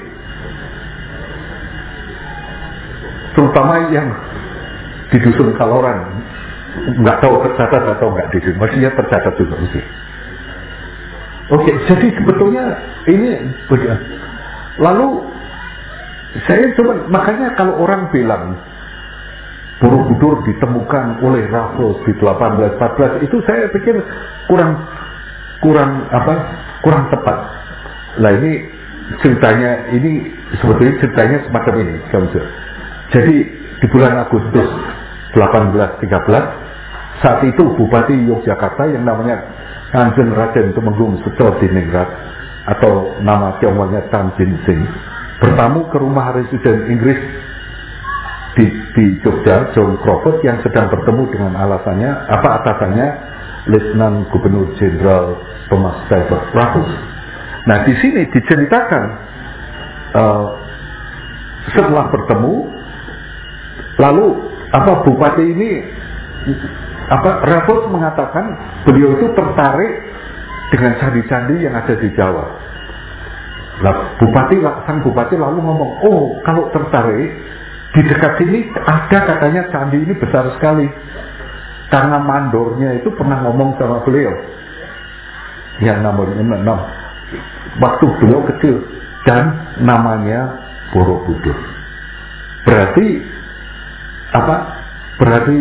terutama yang di dusun Kaloran, nggak tahu tercatat atau nggak di dusun, maksudnya tercatat juga mesti. Oke, jadi sebetulnya ini lalu saya coba, makanya kalau orang bilang Borobudur ditemukan oleh Raffles di delapan belas empat belas, itu saya pikir kurang kurang apa kurang tepat. Lah ini ceritanya, ini sebetulnya ceritanya semacam ini. Jadi di bulan Agustus delapan belas tiga belas, saat itu Bupati Yogyakarta yang namanya Kanjeng Raden Tumenggung Sutradiningrat atau nama Tionghoanya Tan Jin Sing bertamu ke rumah residen Inggris di, di Jogja, John Crawford, yang sedang bertemu dengan alasannya apa atasannya Letnan Gubernur Jenderal Thomas Stamford Raffles. Nah, di sini diceritakan uh, setelah bertemu, lalu apa Bupati ini apa Raffles mengatakan beliau itu tertarik dengan candi-candi yang ada di Jawa. Lah, Bupati sang Bupati lalu ngomong, oh kalau tertarik di dekat sini ada katanya candi ini besar sekali. Karena mandornya itu pernah ngomong sama beliau, yang namanya enam waktu beliau kecil, dan namanya Borobudur. Berarti apa? Berarti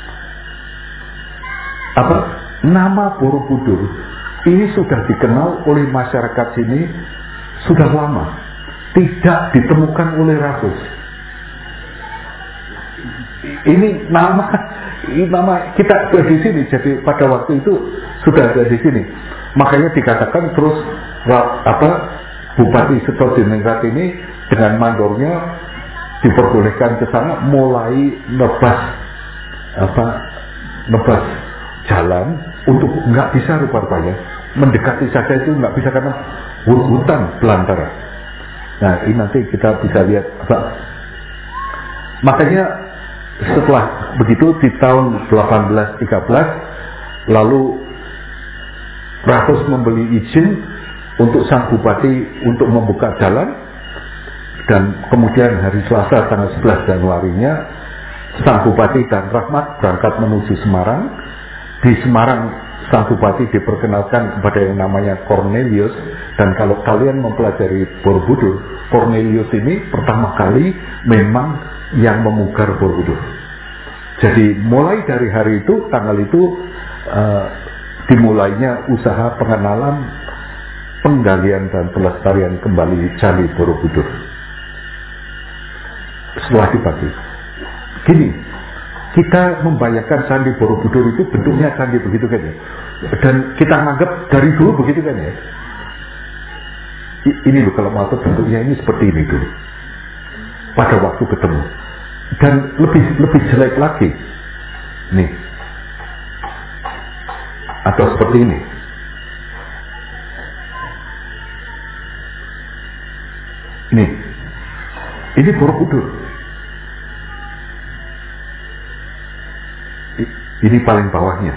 apa? Nama Borobudur ini sudah dikenal oleh masyarakat sini sudah lama, tidak ditemukan oleh Raffles. Ini nama, ini nama kita ada di sini. Jadi pada waktu itu sudah ada di sini. Makanya dikatakan terus apa Bupati Sutradiningrat ini dengan mandornya diperbolehkan ke sana, mulai nebas apa nebas jalan untuk nggak bisa rupanya mendekati saja itu nggak bisa karena hutan belantara. Nah, ini nanti kita bisa lihat apa. Makanya setelah begitu di tahun delapan belas tiga belas lalu Raffles membeli izin untuk sang bupati untuk membuka jalan, dan kemudian hari Selasa tanggal sebelas Januarinya sang bupati dan Rahmat berangkat menuju Semarang. Di Semarang sang bupati diperkenalkan kepada yang namanya Cornelius, dan kalau kalian mempelajari Borobudur, Cornelius ini pertama kali memang yang memugar Borobudur. Jadi mulai dari hari itu, tanggal itu uh, dimulainya usaha pengenalan, penggalian dan pelestarian kembali Candi Borobudur. Setelah dibagi, gini, kita membayangkan Candi Borobudur itu bentuknya candi begitu kan ya, dan kita menganggap dari dulu begitu kan ya. I, ini loh kalau mau bentuknya ini seperti ini dulu pada waktu ketemu, dan lebih lebih jelek lagi, nih. Atau seperti ini. Ini. Ini Borobudur. Ini paling bawahnya.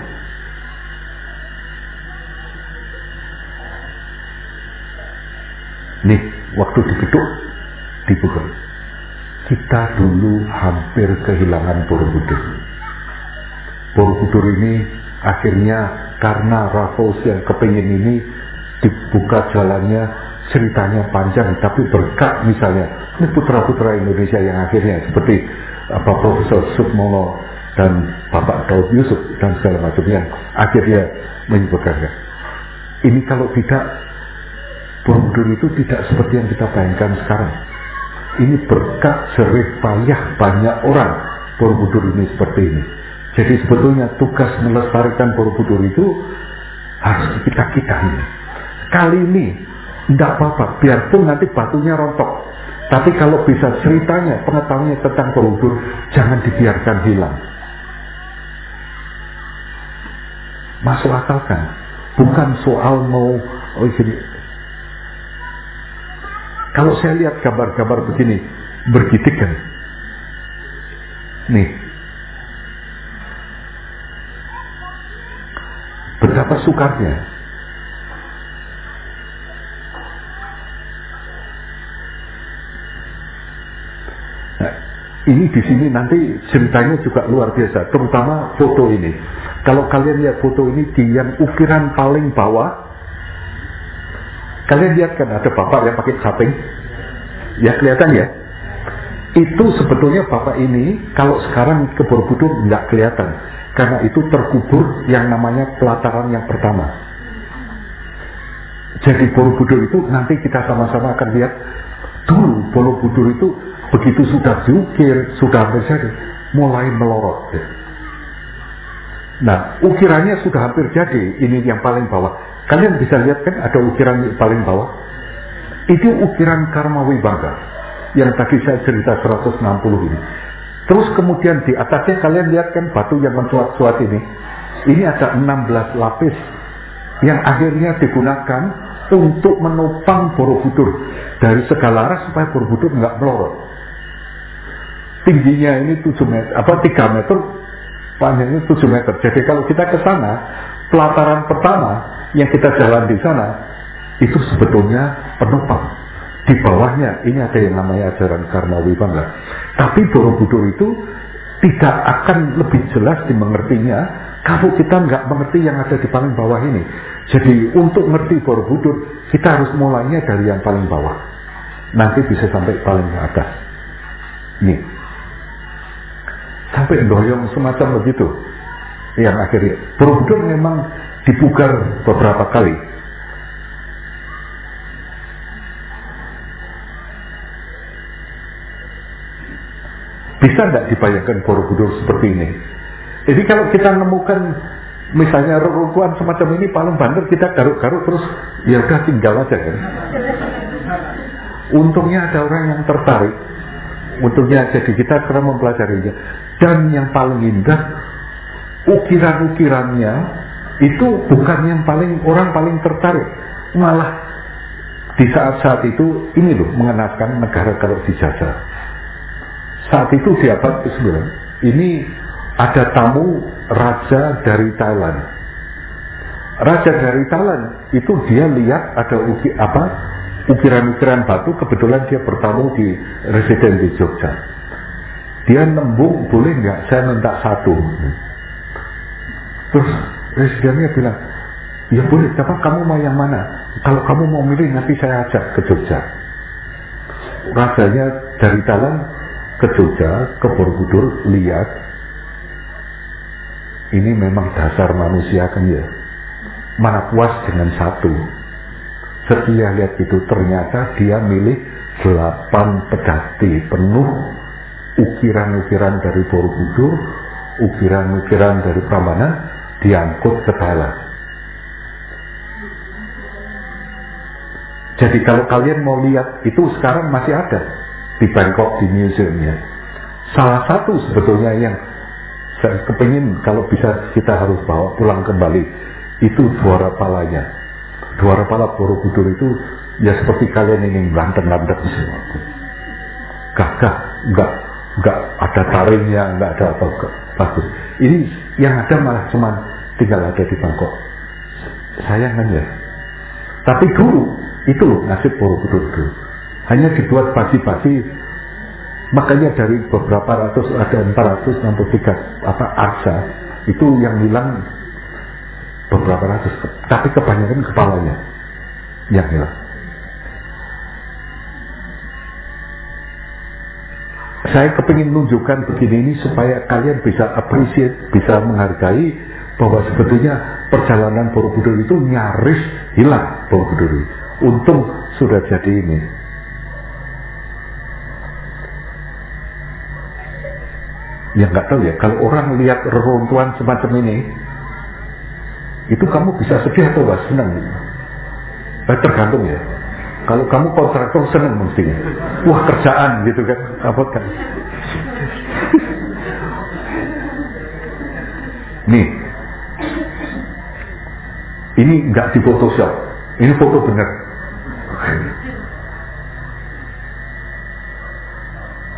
Nih, waktu dibeduk, dibuka. Kita dulu hampir kehilangan Borobudur. Borobudur ini akhirnya karena Raffles yang kepingin ini dibuka jalannya, ceritanya panjang, tapi berkat misalnya ini putra-putra Indonesia yang akhirnya seperti apa Profesor Sukmono dan Bapak Daud Yusuf dan segala macamnya akhirnya menyebutkannya. Ini kalau tidak, Borobudur itu tidak seperti yang kita bayangkan sekarang. Ini berkat jerih payah banyak orang Borobudur ini seperti ini. Jadi sebetulnya tugas melestarikan Borobudur itu harus kita-kita ini. Kali ini tidak apa-apa, biarpun nanti batunya rontok, tapi kalau bisa ceritanya, pengetahuannya tentang Borobudur jangan dibiarkan hilang. Masuk akal kan? Bukan soal mau oh gini. Kalau saya lihat gambar-gambar begini bergidik kan, nih. Betapa sukarnya. Nah, ini di sini nanti ceritanya juga luar biasa, terutama foto ini. Kalau kalian lihat foto ini di yang ukiran paling bawah, kalian lihat kan ada bapak yang pakai kaping, ya kelihatan ya. Itu sebetulnya bapak ini kalau sekarang ke Borobudur nggak kelihatan. Karena itu terkubur yang namanya pelataran yang pertama. Jadi Borobudur itu nanti kita sama-sama akan lihat. Dulu Borobudur itu begitu sudah diukir, sudah menjadi, mulai melorot. Nah, ukirannya sudah hampir jadi. Ini yang paling bawah. Kalian bisa lihat kan ada ukiran yang paling bawah. Itu ukiran Karmawibangga yang tadi saya cerita seratus enam puluh ini. Terus kemudian di atasnya kalian lihat kan batu yang mencuat-cuat ini. Ini ada enam belas lapis yang akhirnya digunakan untuk menopang Borobudur dari segala arah supaya Borobudur nggak melorot. Tingginya ini tujuh meter, apa tiga meter, panjangnya tujuh meter. Jadi kalau kita ke sana, pelataran pertama yang kita jalan di sana itu sebetulnya penopang. Di bawahnya ini ada yang namanya ajaran Karmawibangga. Tapi Borobudur itu tidak akan lebih jelas dimengertinya kalau kita nggak mengerti yang ada di paling bawah ini. Jadi untuk mengerti Borobudur kita harus mulainya dari yang paling bawah, nanti bisa sampai paling atas. Nih, sampai doyong semacam begitu. Yang akhirnya Borobudur memang dipugar beberapa kali. Bisa nggak dibayangkan Borobudur seperti ini? Jadi kalau kita nemukan misalnya reruntuhan semacam ini, paling banter kita garuk-garuk terus, ya udah tinggal aja kan. Untungnya ada orang yang tertarik, untungnya jadi kita sekarang mempelajarinya. Dan yang paling indah, ukiran-ukirannya itu bukan yang paling orang paling tertarik, malah di saat-saat itu ini loh mengenaskan negara kalau dijajah. Saat itu di abad kesembilan ini ada tamu raja dari Thailand. Raja dari Thailand itu dia lihat ada uki, apa ukiran-ukiran batu, kebetulan dia bertamu di residen di Jogja. Dia nembung, boleh nggak saya minta satu? Terus residennya bilang, ya boleh, siapa kamu mau yang mana? Kalau kamu mau milih nanti saya ajak ke Jogja. Rajanya dari Thailand ke Jogja, ke Borobudur, lihat ini memang dasar manusia kan ya, mana puas dengan satu. Setelah lihat itu ternyata dia milih delapan pedati penuh ukiran-ukiran dari Borobudur, ukiran-ukiran dari Prambanan, diangkut ke Thailand. Jadi kalau kalian mau lihat itu sekarang masih ada di Bangkok di museumnya. Salah satu sebetulnya yang saya kepingin kalau bisa kita harus bawa pulang kembali itu Dwara Palanya. Dwara Pala Borobudur itu ya seperti kalian ingin lanteng-lanteng semua. Gagah, enggak, enggak ada taringnya, enggak ada apa bagus. Ini yang ada malah cuma tinggal ada di Bangkok. Sayang kan ya. Tapi dulu itu loh nasib Borobudur dulu. Hanya dibuat basi-basi. Makanya dari beberapa ratus ada empat ratus enam puluh tiga apa arca itu yang hilang beberapa ratus, tapi kebanyakan kepalanya yang hilang. Saya kepingin menunjukkan begini ini supaya kalian bisa appreciate, bisa menghargai bahwa sebetulnya perjalanan Borobudur itu nyaris hilang Borobudur. Untung sudah jadi ini. Ya nggak tahu ya, kalau orang lihat reruntuhan semacam ini, itu kamu bisa sedih atau gak senang? Eh, tergantung ya. Kalau kamu kontraktor senang mestinya. Wah kerjaan gitu kan, apa kan? Nih, ini nggak di Photoshop, ini foto bener.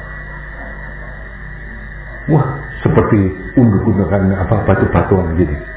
Wah, seperti undur-unduran apa batu-batuan gini.